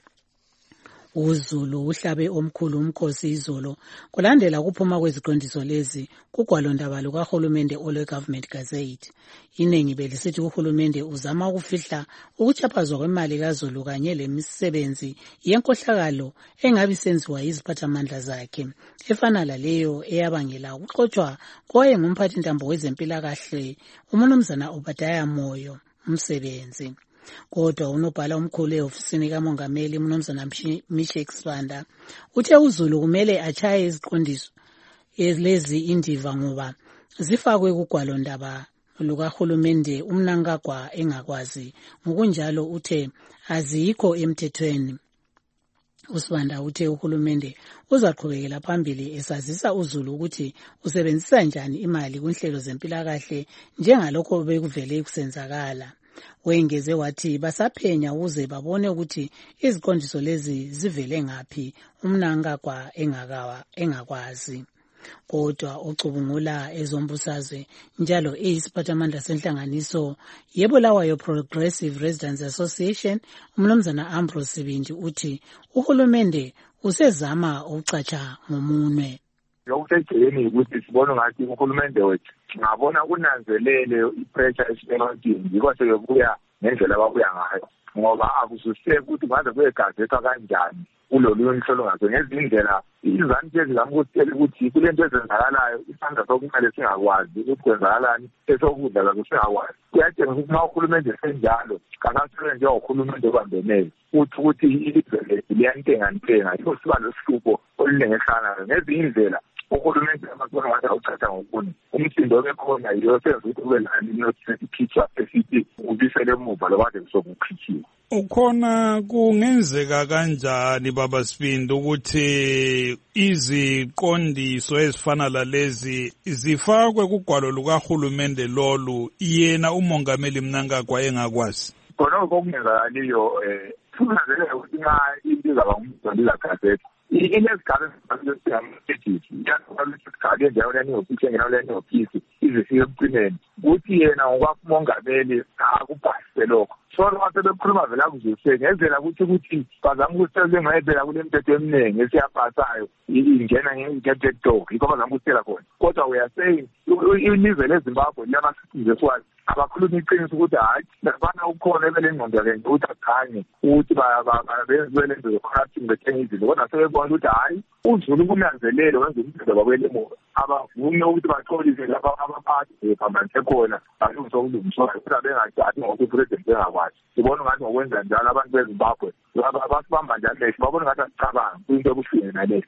Uzulu uhlabe omkhulu umkhosi izolo kulandela ukuphuma kweziqondiso lezi kugwalondaba lukahulumende olwe Government Gazette. Inengi belisithi uhulumende uzama ukufihla ukuchaphazwa kwemali kaZulu kanye lemisebenzi yenkohlakalo engabi senziwa iziphathamandla zakhe efana laleyo eyabangela ukuxotshwa koye ngumphathi ntambo wezempilakahle uMnumzana Obadiah Moyo umsebenzi. Kodwa unobhala omkhulu eofisini kamongameli uMnumzana Mishek Sibanda uthe uzulu kumele achaye iziqondiso lezi indiva ngoba zifakwe kugwalo ndaba lukahulumende uMnangagwa engakwazi, ngokunjalo uthe azikho emthethweni. Usibanda uthe uhulumende uzaqhubekela phambili esazisa uzulu ukuthi usebenzisa njani imali kunhlelo zempilakahle njengalokho bekuvele kusenzakala. Wengeze wathi basaphenya ukuze babone ukuthi iziqondiso lezi zivele ngaphi uMnangagwa engakawa engakwazi. Kodwa ucubungula ezombusazwe njalo eyisiphathamandla senhlanganiso yeBulawayo Progressive Residents Association uMnumzana Ambrose Sibindi uthi uhulumende usezama ukucatsha ngomunwe. Lokusejeni ukuthi sibone ngathi uhulumende wethu ngabona kunanzelele ipressure esitemathini yiko seyokuya ngendlela ababuya ngayo ngoba akuzuseke ukuthi ngaze kuyegazethwa kanjani kulolu nhlolo ngazo ngezindlela izanti ezikamkusitela ukuthi kulento ezenzakalayo isandla sokumele singakwazi ukuthi kwenzakalani esokudla kazo singakwazi. Kuyadinga ukuthi ma uhulumende senjalo kangasebenze njengohulumende obambenele uthi ukuthi ilizwe lethu liyantengantenga yiko siba losihlupho olulengehlana ngezindlela uhulumende amakhono ngathi awuthatha ngokuni umsindo bekhona yiyo senza ukuthi kube lani nokusekhitshwa esithi ubisele emuva lokade kusokukhitshiwa. Ukhona kungenzeka kanjani baba Sibindi ukuthi iziqondiso ezifana lalezi zifakwe kugwalo lukahulumende lolu yena umongameli Mnangagwa engakwazi? Khonoko okungenzakaliyo um kunanzeleka ukuthi nxa into izaba ngumdondila gazette inezigaba ezingama-stages iyasikhathi enjalo leniofisi engenayo leniofisi izifike ekucineni ukuthi yena ngokwamongameli akubhasise lokho. So nxa sebekhuluma vele akuzwisise ngenzela ukuthi ukuthi bazama ukusitela ngayedlela kule mithetho eminingi esiyabhasayo ingena nge-get door yikho bazama ukusitela khona. Kodwa we are saying ilizwe leZimbabwe liyama-citizens eswazi abakhuluma iqiniso ukuthi hayi labana ukhona ebele ngqondo yakhe ukuthi akhanye ukuthi benziwe le nto ye-corruption bethenga izinto kodwa sebebona ukuthi hayi uzulu kunanzelele wenza umthetho bakwele emuva abavume ukuthi baxolise laba abaphathi bephambanise khona balungisokulungiswayo kodwa bengathathi ngokuthi upresident engakwazi. Sibona ngathi ngokwenza njalo abantu beZimbabwe basibamba njalo leso babona ngathi asicabanga kuyinto ebuhlungu naleyo.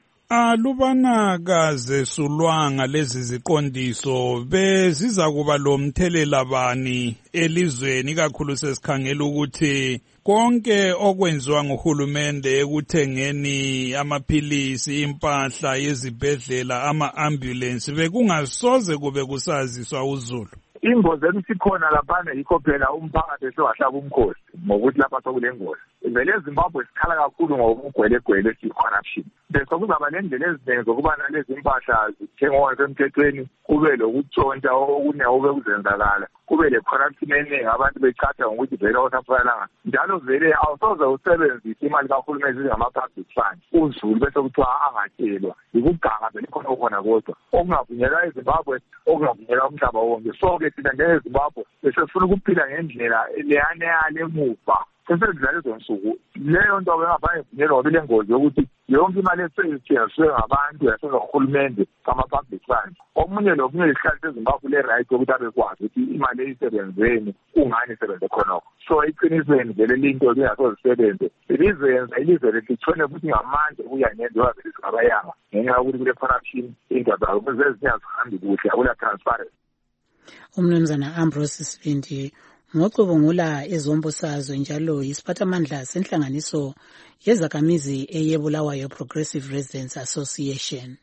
Alubanakaze sulwanga lezi ziqondiso beziza kuba lo mthelela bani elizweni kakhulu sesikhangela ukuthi konke okwenziwa nguhulumende ekuthengeni amaphilisi impahla yezibhedlela ama-ambulance bekungasoze kube kusaziswa uzulu. Ingozi emsikhona laphana yikho phela umphakathi esewahlaba umkhosi ngokuthi lapha sokule ngozi. Vele eZimbabwe sikhala kakhulu ngokugwelegwele si-corruption. Bese kuzaba nendlela eziningi zokuba nalezi impahla zithengwa semthethweni kube lokutshontsha okunye obekuzenzakala kube le-corruption eningi abantu bechatha ngokuthi vele osafanelanga njalo vele awusoze usebenzise imali kahulumeni zingama-public funds uzulu bese kuthiwa angatshelwa yikuganga vele khona okhona kodwa okungavunyelwa eZimbabwe okungavunyelwa umhlaba wonke. So-ke thina njengeZimbabwe besifuna ukuphila ngendlela leyane emuva sesenzela lezo nsuku leyo nto bengabanye ivunyelwa ngoba ile ngozi yokuthi yonke imali eseyithengiswe ngabantu yasezohulumende kama-public funds omunye nomunye isihlali seZimbabwe le-right yokuthi abekwazi ukuthi imali eyisebenzeni kungani isebenze khonokho. So eqinisweni vele linto lingasozisebenze lizenza ilizwe lesithone futhi ngamandla ukuya ngenziwa vele singabayanga ngenxa yokuthi kule corruption into zabo zezinyazihambi kuhle akula transparency. Umnumzana Ambrose Sibindi ngocubungula ezombusazwe njalo yisiphathamandla senhlanganiso yezakhamizi eyebulawayo Progressive Residents Association.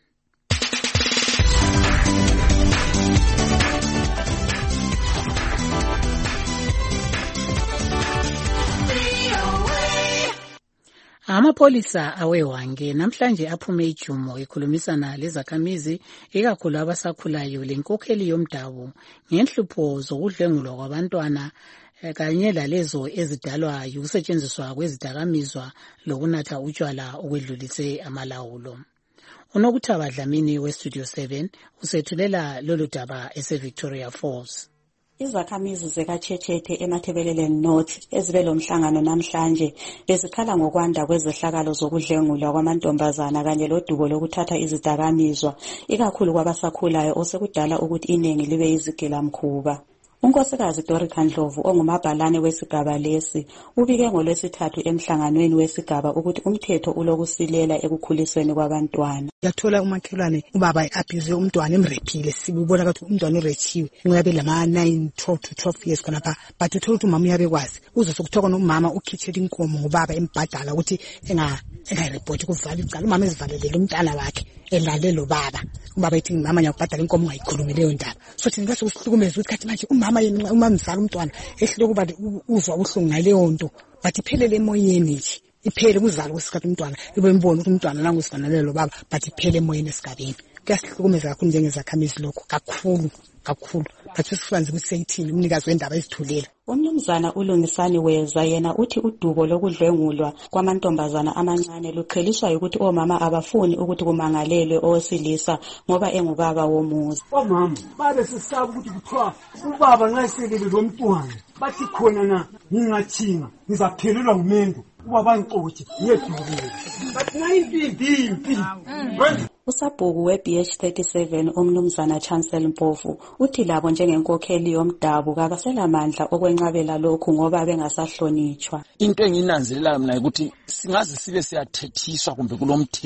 Amapolisa awewange namhlanje aphume ijumo ekhulumisana lezakhamizi ikakhulu abasakhulayo lenkokheli yomdabu ngenhlupho zokudlengulwa kwabantwana kanye lalezo ezidalwa ukusetshenziswa kwezidakamizwa lokunatha utshwala okwedlulise amalawulo. Unokuthaba Dlamini weStudio seven usethulela lolu daba ese-Victoria Falls. Izakhamizi zekaChechete eMathebeleleni North ezibe lomhlangano namhlanje bezikhala ngokwanda kwezehlakalo zokudlengulwa kwamantombazana kanye lodubo lokuthatha izidakamizwa ikakhulu kwabasakhulayo osekudala ukuthi iningi libe yizigilamkhuba. Unkosikazi Dorika Ndlovu ongumabhalane wesigaba lesi ubike ngolwesithathu emhlanganweni wesigaba ukuthi umthetho ulokusilela ekukhulisweni kwabantwana. Yathola umakhelwane ubaba abuse umntwana emrephile sibona ukuthi umntwana urethiwe ngoyabe lama nine twelve to twelve years khonapha but uthola ukuthi umama uyabekwazi uzosokuthoka nomama ukhithela inkomo ngobaba embhadala ukuthi enga engareport kuvala icala umama ezivalelele umntana wakhe elalelo baba ubaba ethi mama ngiyakubhadala inkomo ungayikhulumi leyo ndaba so thina kwase kusihlukumeza ukuthi kathi manje umama yena uma mzala umntwana ehloko kuba uzwa ubuhlungu ngaleyo nto but iphelele emoyeni nje iphele kuzala kwesikhathi umntwana ibe imbona ukuthi umntwana nangu sifanelelo baba but iphele emoyeni esigabeni kuyasihlukumeza kakhulu njengezakhamizi lokho kakhulu kakhulu but sesifanele ukuthi seyithini umnikazi wendaba ezithulela. Umnumzana uLungisani Weza yena uthi udubo lokudlwengulwa kwamantombazana amancane luqheliswa ukuthi omama abafuni ukuthi kumangalelwe owesilisa ngoba engubaba womuzi. Omama babe sisaba ukuthi kuthiwa ubaba nxa eselele lomntwana bathi khona na ngingathinga ngizaphelelwa ngumengo ubaba ngixotshe ngiyedubule but nayimpi impi. Usabhuku we-B H thirty-seven umnumzana Chancellor Mpofu uthi labo njengenkokheli yomdabu kabaselamandla okwenqabela lokhu ngoba bengasahlonitshwa. Into enginanzelela mina ukuthi singaze sibe siyathethiswa kumbe kulomthetho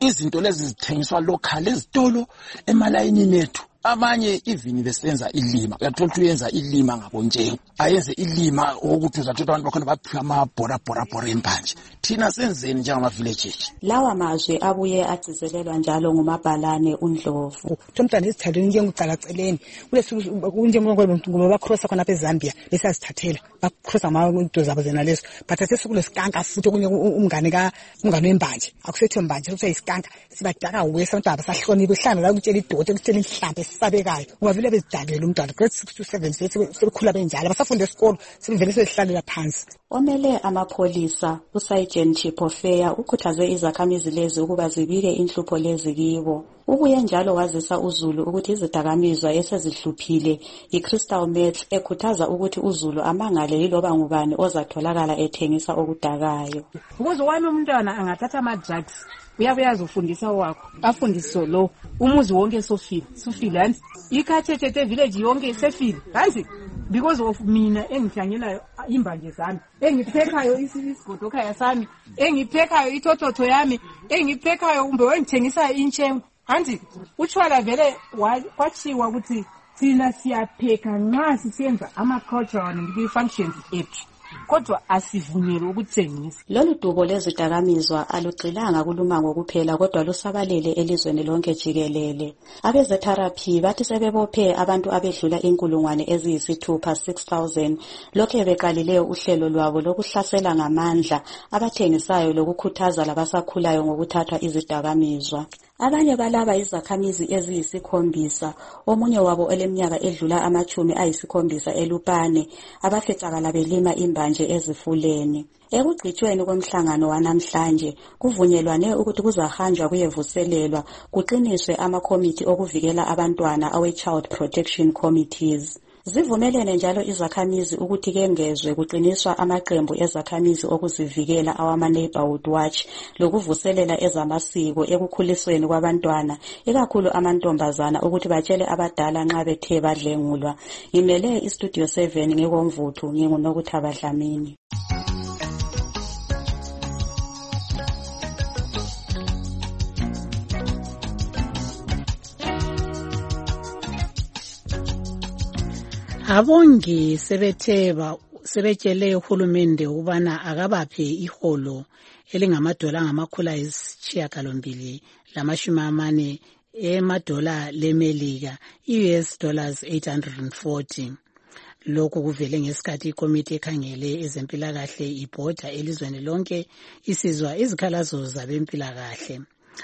izinto lezi zithengiswa local ezitolo emalayinini ethu. Abanye even besenza ilima, uyathola ukuthi uyenza ilima ngabonje, ayenze ilima ukuthi uzathola abantu bakhona baphiwa amabhora bhora bhora empanje. Thina senzeni njengama villages? Lawa mazwi abuye agcizelelwa njalo ngumabhalane uNdlovu. Umntwana isithathele njengocalaceleni kulesi kunjengoba bacrossa khona eZambia bese asithathela bacrossa amazinto zabo zena leso but asesukule sikanka futhi okunye umngane ka umngane wembanje akusethi mbanje ukuthi isikanka sibadaka wesa abantu abasahloniphe hlanga la ukutshela idoda ukutshela inhlambe sabekayo ungavile bezidakela umntwana grade six to seven sebekhula benjalo abasafunde esikolo sebevele sezihlalela phansi. Omele amapholisa uSergeant Chipofeya ukhuthaze izakhamizi lezi ukuba zibike inhlupho lezi kibo. Ubuye njalo wazisa uZulu ukuthi izidakamizwa esezihluphile iCrystal Meth ekhuthaza ukuthi uZulu amangale yiloba ngubani ozatholakala ethengisa okudakayo. Ukuze wami umntwana angathatha ama drugs uyabe yazofundisa wakho afundise lo umuzi wonke sofile sofile and ikhathethete village yonke sefile kanzi because of mina engihlanyelayo imbanje zami engiphekayo isigodokhaya sami engiphekayo ithototho yami engiphekayo kumbe wengithengisa intshengo kanzi utshwala vele kwachiwa ukuthi thina siyapheka nxa sisenza ama cultural and functions ethu kodwa asivunyelwe ukuthengisa. Lolu dubo lezidakamizwa alugxilanga kulumango kuphela kodwa lusabalele elizweni lonke jikelele. Abeze-therapy bathi sebebophe abantu abedlula inkulungwane eziyisithupha six thousand lokhe beqalile uhlelo lwabo lokuhlasela ngamandla abathengisayo lokukhuthaza labasakhulayo ngokuthatha izidakamizwa. Abanye balaba izakhamizi eziyisikhombisa, omunye wabo oleminyaka edlula amachumi ayisikhombisa eLupane, abafecakala belima imbanje ezifuleni. Ekugcitshweni komhlangano wanamhlanje kuvunyelwane ukuthi kuzahanjwa kuyevuselelwa kuqiniswe amakomiti okuvikela abantwana awe Child Protection Committees. Zivumelene njalo izakhamizi ukuthi kengezwe kuqiniswa amaqembu ezakhamizi okuzivikela awama Neighborhood Watch lokuvuselela ezamasiko ekukhulisweni kwabantwana ikakhulu amantombazana ukuthi batshele abadala nxa bethe badlengulwa. Ngimele iStudio seven ngekomvuthu nginguNokuthaba Dlamini. Abongi sebetheba sebetshele uhulumende ukubana akabaphe iholo elingamadola angamakhulu ayisishiyagalombili lamashumi amane emadola leMelika U S dollars eight hundred forty. Lokhu kuvele ngesikhathi ikomiti ekhangele ezempilakahle ibhoda elizweni lonke isizwa izikhalazo zabempilakahle.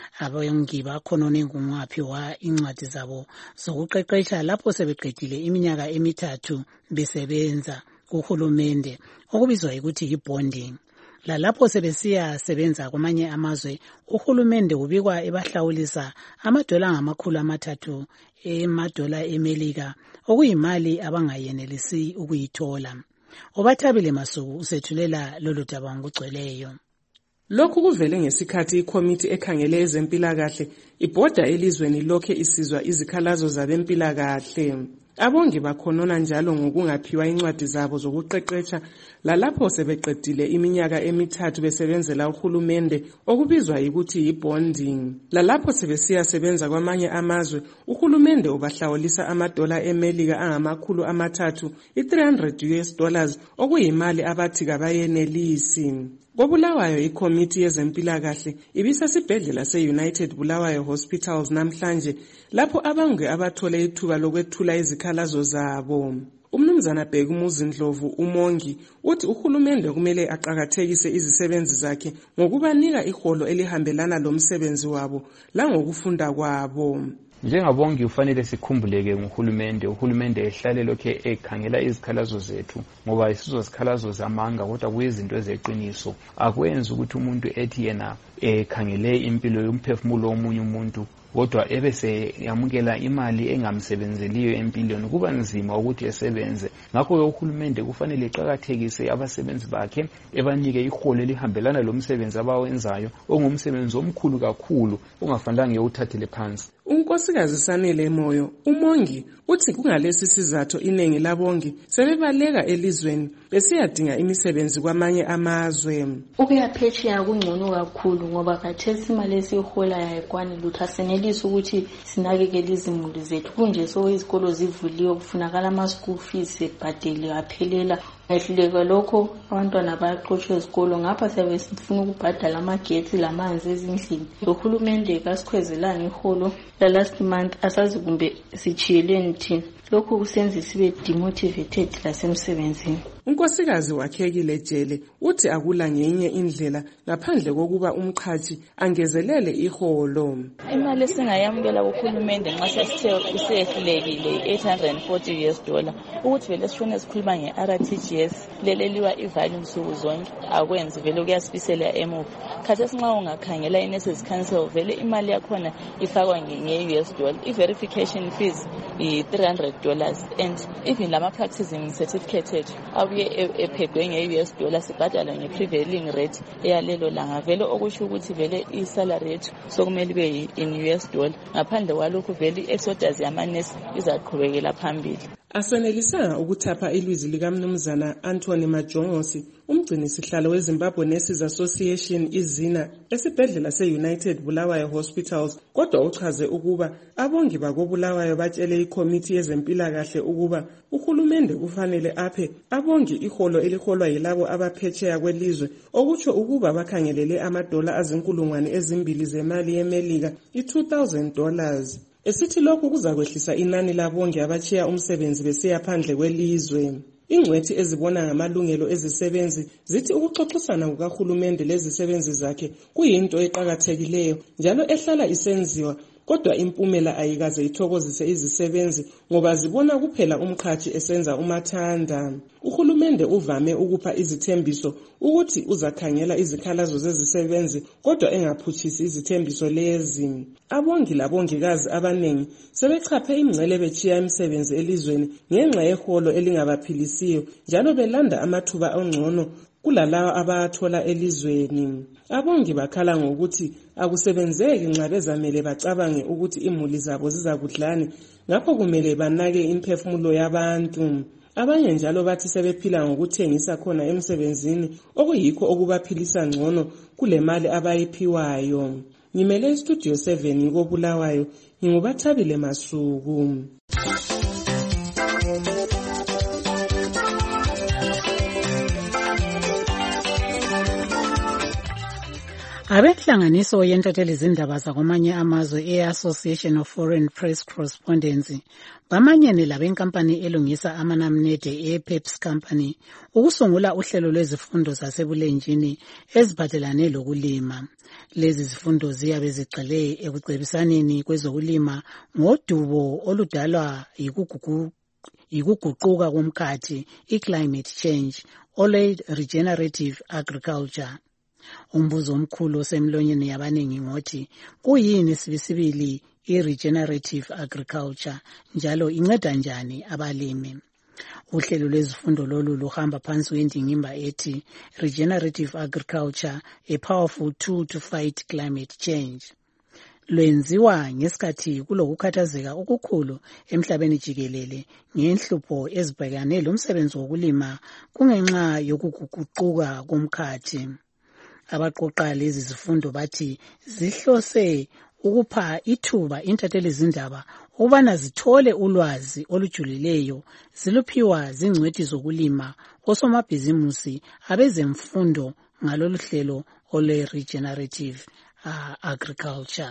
Abongi bakhona ngungaphiwa incwadi zabo zokuqeqesha lapho sebeqedile iminyaka emithathu besebenza kuhulumende okubizwa ukuthi yibonding. La lapho sebesiya sebenza kwamanye amazwe uhulumende ubikwa ebahlawulisa amadola ngamakhulu amathathu emadola eMelika okuyimali abangayenelisi ukuyithola. Obathabile Masuku usethulela lolu daba ngokugcweleyo. Lokhu kuvele ngesikhathi ikomiti ekhangele ezempilakahle ibhoda elizweni lokhe isizwa izikhalazo zabempilakahle. Abongi bakhonona njalo ngokungaphiwa incwadi zabo zokuqeqesha lalapho sebeqedile iminyaka emithathu besebenzela uhulumende okubizwa ukuthi yibonding. Lalapho sebesiya sebenza kwamanye amazwe uhulumende ubahlawulisa amadola eMelika angamakhulu amathathu i-three hundred U S dollars okuyimali abathi kabayenelisi. Kobulawayo ikomiti yezempilakahle ibisesibhedlela se-United Bulawayo Hospitals namhlanje lapho abangu abathole ithuba lokwethula izikhalazo zabo. Umnumzana Bhekumuzi Ndlovu umongi uthi uhulumende kumele aqhakathekise izisebenzi zakhe ngokubanika iholo elihambelana lomsebenzi wabo la ngokufunda kwabo. Njengabongi ufanele sikhumbuleke nguhulumende uhulumende ehlale lokhe ekhangela izikhalazo zethu ngoba isizo zikhalazo zamanga kodwa kuyizinto ezeqiniso akwenzi ukuthi umuntu ethi yena ekhangele impilo yomphefumulo womunye umuntu kodwa ebese yamukela imali engamsebenzeliyo empilweni kuba nzima ukuthi esebenze. Ngakho uhulumende kufanele eqhakathekise abasebenzi bakhe ebanike iholo elihambelana lomsebenzi abawenzayo ongumsebenzi omkhulu kakhulu ongafanele uthathele phansi. unkosikazi Sanele Moyo, umongi, uthi kungalesi sizathu iningi labongi sebebaleka elizweni besiyadinga imisebenzi kwamanye amazwe. Ukuya phetsheya kungcono kakhulu ngoba khathesi imali esiyiholayo ayikwani lutho, asenelisi ukuthi sinakekele izimuli zethu. Kunje so izikolo zivuliwe kufunakala ama-school fees ebhadele aphelela. Ehluleka lokho abantwana bayaxoshwa ezikolo, ngapha siyabe sifuna ukubhadala amagetsi lamanzi ezindlini. Uhulumende kasikhwezelanga iholo la last month, asazi kumbe sichiyeleni thina. Lokho kusenza sibe demotivated lasemsebenzini. Unkosikazi wakhekile Jele uthi akula ngenye indlela ngaphandle kokuba umqhathi angezelele iholo. Imali esingayamukela kuhulumende nxa sesithe isehlulekile eight hundred forty US dollar ukuthi vele sishone sikhuluma nge-R T G S leleliwa ivalue nsuku zonke akwenzi vele kuyasifisela emuva. Khathesi nxa ungakhangela i-Nurses Council vele imali yakhona ifakwa nge-U S dollar. I-verification fees i-three hundred dollars and even lama practicing certificate abuye ephedwe nge-U S dollar sibhadala nge-prevailing rate eyalelo langa vele okusho ukuthi vele i-salary yethu sokumele ibe in U S dollar. Ngaphandle kwalokho vele i-exodus yamanesi izaqhubekela phambili. Asenelisanga ukuthapha ilizwi likamnumzana Anthony Majongosi, umgcini sihlalo weZimbabwe Nurses Association izina esibhedlela se-United Bulawayo Hospitals, kodwa uchaze ukuba abongi bakobulawayo batshele ikomiti yezempilakahle ukuba uhulumende kufanele aphe abongi iholo eliholwa yilabo abaphetsheya kwelizwe, okutsho ukuba bakhangelele amadola azinkulungwane ezimbili zemali yemelika i-two thousand dollars. Esithi lokhu kuzakwehlisa inani labongi abachiya umsebenzi besiya phandle kwelizwe. Ingcwethi ezibona ngamalungelo ezisebenzi zithi ukuxoxisana kukahulumende lezisebenzi zakhe kuyinto eqhakathekileyo njalo ehlala isenziwa, kodwa impumela ayikaze ithokozise izisebenzi ngoba zibona kuphela umqhathi esenza umathanda. Uhulumende uvame ukupha izithembiso ukuthi uzakhangela izikhalazo zezisebenzi kodwa engaphutshisi izithembiso lezi. Abongi labongikazi abanengi sebechaphe ingcele bechiya imisebenzi elizweni ngenxa yeholo elingabaphilisiyo njalo belanda amathuba ongcono kulalawa abathola elizweni. Abongi bakhala ngokuthi akusebenzeki nxa bezamele bacabange ukuthi imuli zabo zizakudlani, ngapho kumele banake imphefumulo yabantu. Abanye njalo bathi sebephila ngokuthengisa khona emsebenzini okuyikho okubaphilisa ngcono kule mali abayiphiwayo. Ngimele istudio seven ngikobulawayo, ngingubathabile Masuku. Abenhlanganiso yentatheli izindaba zakwamanye amazwe e-Association of Foreign Press Correspondents bamanyene labenkampani elungisa amanamnede e-Peps Company ukusungula uhlelo lwezifundo zasebulenjini eziphathelane lokulima. Lezi zifundo ziyabe zigxile ekucebisaneni kwezokulima ngodubo oludalwa yikuguquka komkhathi, i-climate change, ole regenerative agriculture. Umbuzo omkhulu osemlonyeni yabaningi ngothi kuyini sibisibili i-regenerative agriculture njalo inceda njani abalimi. Uhlelo lwezifundo lolu luhamba phansi kwendingimba ethi Regenerative Agriculture, a powerful tool to fight climate change. Lwenziwa ngesikhathi kulokukhathazeka okukhulu emhlabeni jikelele ngenhlupho ezibhekane lomsebenzi wokulima kungenxa yokuguquka komkhathi. Abaqoqa lezi zifundo bathi zihlose ukupha ithuba intatheli izindaba ubana zithole ulwazi olujulileyo ziluphiwa zingcwethi zokulima osomabhizimusi abezemfundo ngalolu hlelo ole regenerative uh, agriculture.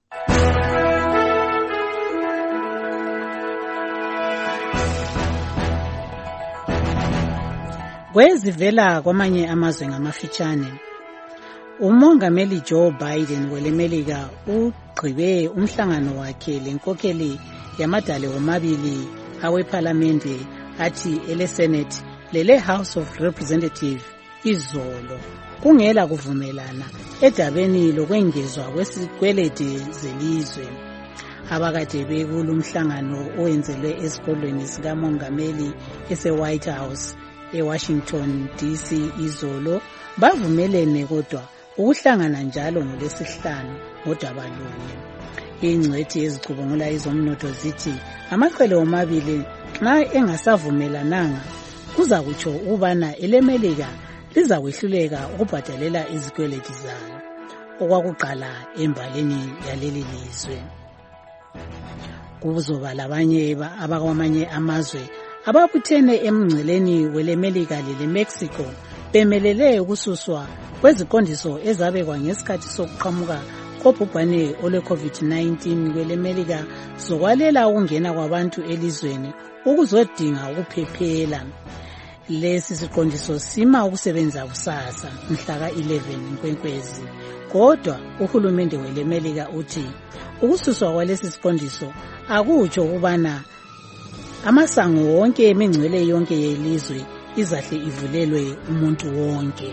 Kwezivela kwamanye amazwe ngamafitshane, umongameli Joe Biden welemelika ugqibe umhlangano wakhe lenkokheli yamadale womabili awephalamende athi ele Senate lele House of Representatives izolo kungela kuvumelana edabeni lokwengezwa kwesikwelede zelizwe. Abakade bekulu umhlangano owenzelwe esikolweni sikamongameli ese White House eWashington D C izolo bavumelene kodwa ukuhlangana njalo ngolesihlanu ngodaba lunye. ingcwethi ezicubungula izomnotho zithi amaqele omabili nxa engasavumelananga kuza kutsho ukubana elemelika liza kwehluleka ukubhadalela izikweleti zayo okwakuqala embaleni yaleli lizwe. Kuzoba labanye abakwamanye amazwe ababuthene emngceleni welemelika lelemexico bemelele ukususwa kweziqondiso ezabekwa ngesikhathi sokuqhamuka kobhubhane olwe-covid nineteen kwelemelika zokwalela ukungena kwabantu elizweni ukuzodinga ukuphephela. Lesi siqondiso sima ukusebenza kusasa mhla ka-eleven Nkwenkwezi, kodwa uhulumende welemelika uthi ukususwa kwalesi siqondiso akutsho ukubana amasango wonke emingcwele yonke yelizwe izahle ivulelwe umuntu wonke.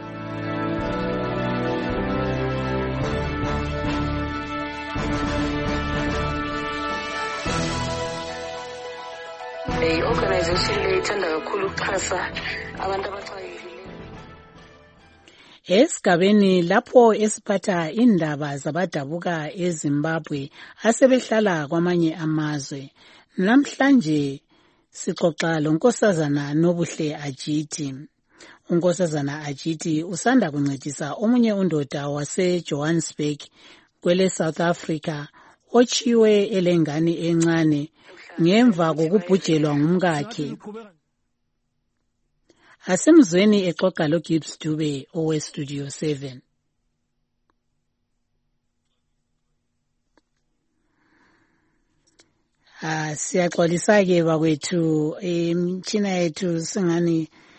I-organization le ithanda kakhulu ukuxhasa abantu abaxakekile. Esigabeni lapho esiphatha indaba zabadabuka eZimbabwe asebehlala kwamanye amazwe, namhlanje sixoxa lonkosazana Nobuhle Ajiti. Unkosazana Ajiti usanda kuncedisa omunye undoda wase-Johannesburg kwele South Africa ochiwe elengane encane ngemva kokubhujelwa ngumkakhe. Asemzweni exoxa lo Gibbs Dube owe Studio seven. Ah, siyaxolisa ke bakwethu imtshina yethu singani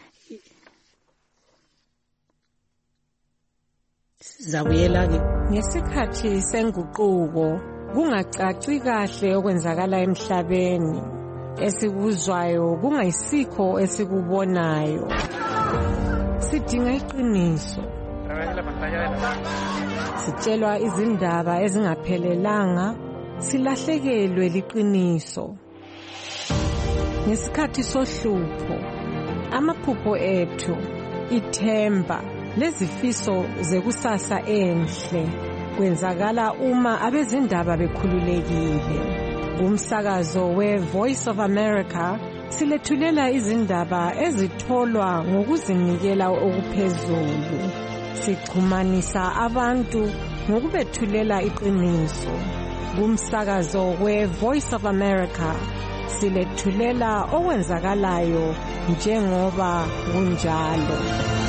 zabuyela ke ngesikhathi senguquko kungacaci kahle okwenzakala emhlabeni, esikuzwayo kungayisikho esikubonayo. Sidinga iqiniso, sitshelwa izindaba ezingaphelelanga, silahlekelwe liqiniso. Ngesikhathi sohlupho, amaphupho ethu, ithemba lezifiso zekusasa enhle kwenzakala uma abezindaba bekhululekile. Umsakazo we-Voice of America silethulela izindaba ezitholwa ngokuzinikela okuphezulu. Sixhumanisa abantu ngokubethulela iqiniso. Umsakazo we-Voice of America silethulela okwenzakalayo njengoba kunjalo.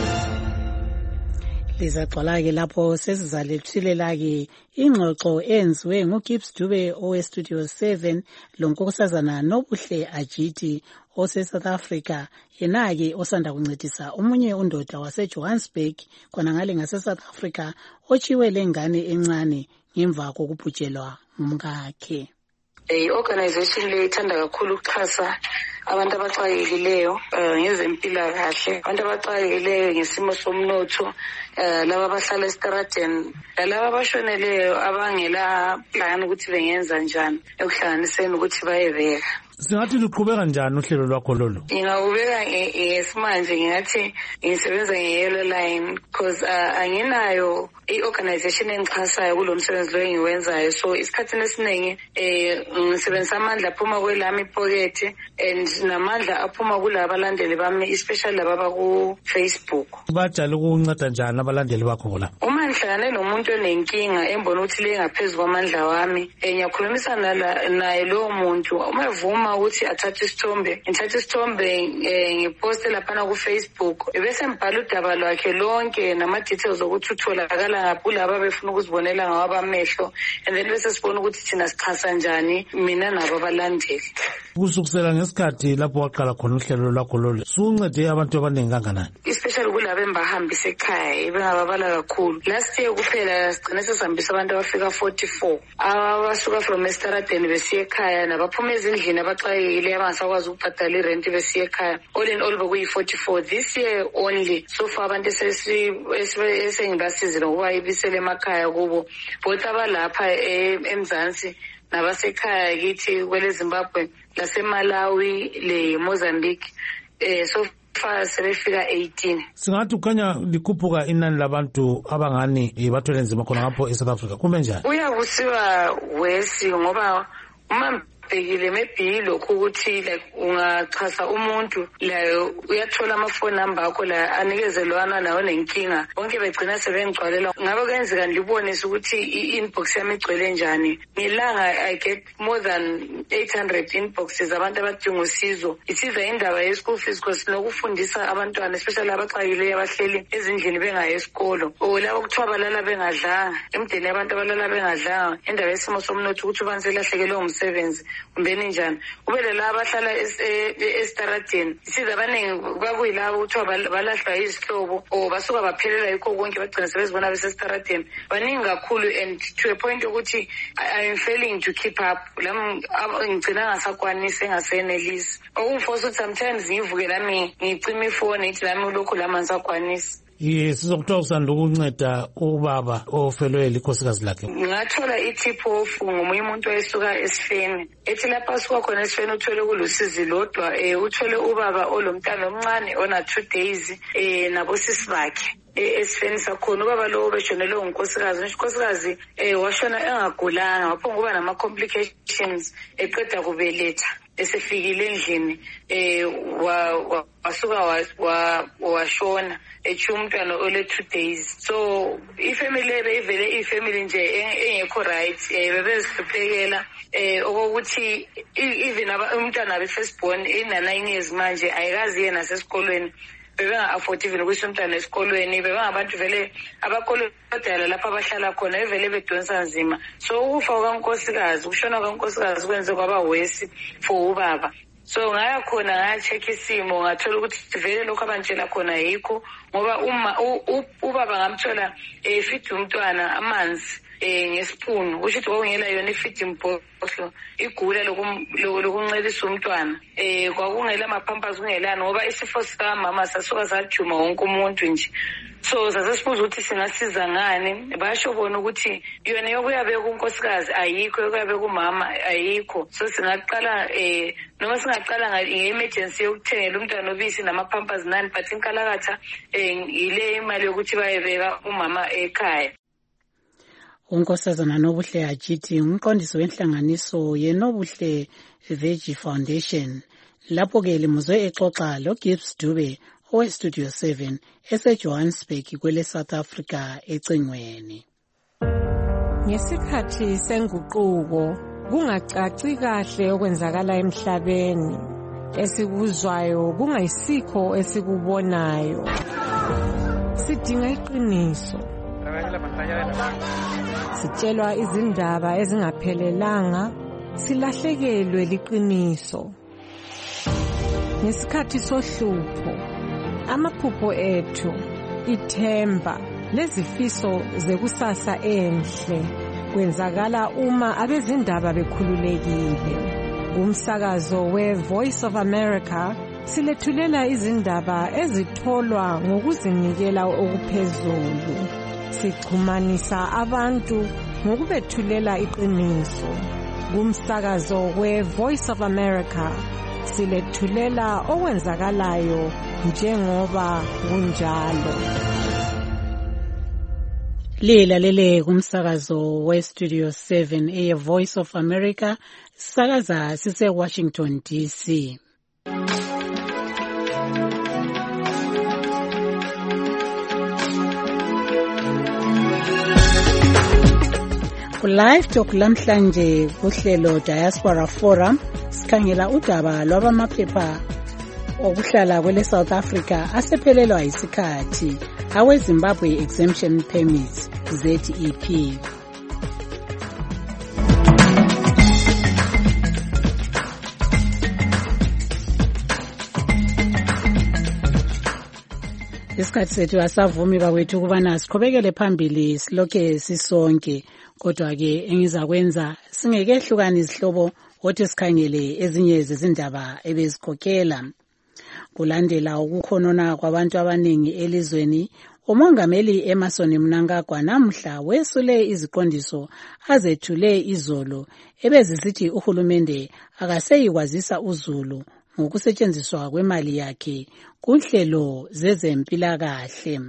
Lizaxola ke lapho sesizalethulela ke ingxoxo enziwe nguGibbs Dube owe Studio seven lonkosazana Nobuhle Ajiti ose South Africa, yena ke osanda kuncedisa omunye undoda wase Johannesburg khona ngale ngase South Africa ochiwe lengane encane ngemva kokubhujelwa ngumkakhe. I-organization le ithanda kakhulu ukuxhasa abantu abaxakekileyo ngezempilakahle, abantu abaxakekileyo ngesimo somnotho, laba abahlala esitaradeni, laba abashoneleyo abangela plan ukuthi bengenza njani ekuhlanganiseni ukuthi bayebeka. Singathi liqhubeka njani uhlelo lwakho lolo? Ngingawubeka ngesimanje, ngingathi ngisebenza nge-yellow line because anginayo i-organization engixhasayo kulo msebenzi lo engiwenzayo. So isikhathini esiningi ngisebenzisa amandla aphuma kwelami ipokethe and namandla aphuma kulaba abalandeli bami, especially laba baku-Facebook. Bajale ukunceda njani abalandeli bakho la? Uma ngihlangane nomuntu onenkinga embona ukuthi le ngaphezu kwamandla wami, ngiyakhulumisana naye lowo muntu. Uma evuma ukuthi athathe isithombe, ngithathe isithombe ngiposte laphana ku-Facebook, bese ngibhala udaba lwakhe lonke nama-details ukuthi utholakala ngaphi laba befuna ukuzibonela ngawo abamehlo, and then bese sibona ukuthi thina sichasa njani mina nabo abalandeli. Kusukisela ngesikhathi lapho waqala khona uhlelo lwakho lolo, suncede abantu abaningi kanganani? Especially kulabo embahambisa ekhaya bengababala kakhulu. Last year kuphela sigcine sesihambisa abantu abafika forty-four abasuka from estaradeni besiya ekhaya, nabaphuma ezindlini abaxakekile abangasakwazi ukubhadala irenti besiya ekhaya. All in all bekuyi-forty-four this year only. So far abantu esengibasizile ngokuba ibisele emakhaya kubo, both abalapha eMzansi nabasekhaya kithi kwele Zimbabwe, laseMalawi le Mozambique. So sebefika eighteen. Singathi kukhanya likhuphuka inani labantu abangani bathwele nzima khona ngapho eSouth Africa kume njani? Uyakusiwa wesi ngoba uma bekile maybe lokho ukuthi like ungachasa umuntu la uyathola amafoni number akho la anikezelwana nawo nenkinga bonke begcina sebengcwalela ngabe kuyenzeka ndibonise ukuthi i-inbox yami igcwele njani ngelanga I get more than eight hundred inboxes abantu abadinga usizo isiza indaba ye-school fees because nokufundisa abantwana especially abaxakileyo abahleli ezindlini bengayi esikolo o labo kuthiwa balala bengadlanga emdeni yabantu abalala bengadlanga indaba yesimo somnotho ukuthi ubantu selahlekelwe umsebenzi umbeni njani ubele la abahlala estaradeni isiza abaningi kwakuyilabo kuthiwa balahlwa izihlobo o basuka baphelela yikho konke bagcina sebezibona besestaradeni baningi kakhulu and to a point ukuthi I am failing to keep up lami ngigcina ngasakwanisi engasenelisi okungifosa ukuthi sometimes ngivuke lami ngicima ifoni ithi lami lokhu lami ngisakwanisi. Yes, sizokuthola kusanda ukunceda ubaba ofelwe likhosikazi lakhe. Ngathola itip-off ngomunye umuntu oyesuka esifeni. Ethi lapha asuka khona esifeni uthole kulusizi lodwa eh uthole ubaba olomntana omncane ona two days eh nabo sisi bakhe. Esifeni sakhona ubaba lo beshonelwe unkosikazi unkosikazi eh washona engagulanga waphonga kuba nama complications eqeda kubeletha esefikile endlini eh wasuka washona ethi umntwana ole two days so ifamily beyivele ifamily nje engekho right bebezihluphekela eh okokuthi even umntwana abe first born ina nine years manje ayikazi yena sesikolweni bebenga afford even ukuthi umntwana esikolweni bebengabantu vele abakolodala lapha abahlala khona evele bedonsa nzima so ukufa kwankosikazi ukushona kwankosikazi kwenze kwaba wesi for ubaba so ngaya khona ngacheck isimo ngathola ukuthi vele lokho abantshela khona yikho ngoba uma ubaba ngamthola efeed umntwana amanzi eh ngespoon ukuthi kwakungela yona ifeeding bottle igula lokuncelisa umntwana eh kwakungela amapampas kungelani ngoba isifo sika mama sasuka sajuma wonke umuntu nje so sasesibuza ukuthi singasiza ngani basho bona ukuthi yona yokuyabeka unkosikazi ayikho yokuyabeka umama ayikho so singaqala eh noma singaqala nge-emergency yokuthengela umntwana obisi namapampas nani but inkalakatha eh ile imali yokuthi bayebeka umama ekhaya. Unkosazana Nobuhle Ajiti umqondisi wenhlanganiso yeNobuhle Veggie Foundation lapho ke limuzwe exoxa lo Gibbs Dube owe Studio seven eseJohannesburg kwele South Africa ecingweni. Ngesikhathi senguquko kungacaci kahle okwenzakala emhlabeni esikuzwayo kungayisikho esikubonayo sidinga iqiniso sitshelwa izindaba ezingaphelelanga silahlekelwe liqiniso ngesikhathi sohlupho amaphupho ethu ithemba lezifiso zekusasa enhle kwenzakala uma abezindaba bekhululekile umsakazo we-Voice of America silethulela izindaba ezitholwa ngokuzinikela okuphezulu sixhumanisa abantu ngokubethulela iqiniso kumsakazo we-Voice of America silethulela okwenzakalayo njengoba kunjalo. Lilalele kumsakazo we-Studio seven e-Voice of America sakaza sise Washington D C. Live Talk lamhlanje kuhlelo Diaspora Forum sikhangela udaba lwabamaphepha okuhlala kwele South Africa asephelelwa isikhathi awe Zimbabwe Exemption Permits Z E P. Isikhathi sethu asavumi bakwethu kubana siqhubekele phambili silokhe sisonke kodwa ke engizakwenza singekehlukana izihlobo othi sikhangele ezinye zezindaba ebezikhokhela kulandela ukukhonona kwabantu abaningi elizweni. Umongameli Emmerson Mnangagwa namhla wesule iziqondiso azethule izolo ebezisithi uhulumende akaseyikwazisa uZulu ngokusetshenziswa kwemali yakhe kunhlelo zezempilakahle.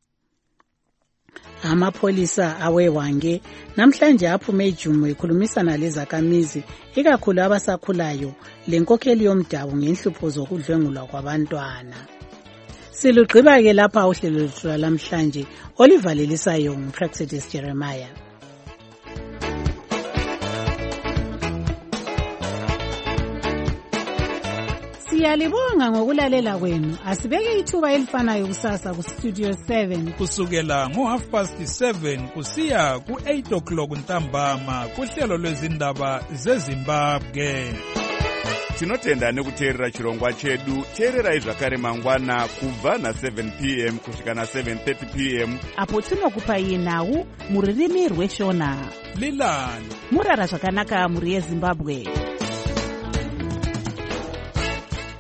Amapholisa aweWange namhlanje aphume eJumo ekhulumisana lezakhamizi ikakhulu abasakhulayo lenkokheli yomdabu ngenhlupho zokudlwengulwa kwabantwana. Silugqiba ke lapha uhlelo lwethu lamhlanje olivalelisayo nguPraxedis Jeremiah. Siyalibonga ngokulalela kwenu. Asibeke ithuba elifanayo kusasa ku Studio seven kusukela ngo half past seven kusiya ku eight o'clock ntambama kuhlelo lwezindaba zeZimbabwe. Tinotenda nekuteerera chirongwa chedu. Teererai zvakare mangwana kubva na seven p m kusvika na seven thirty p m apo tinokupai nhau muririmi rweshona. Lilani murara zvakanaka muri yeZimbabwe.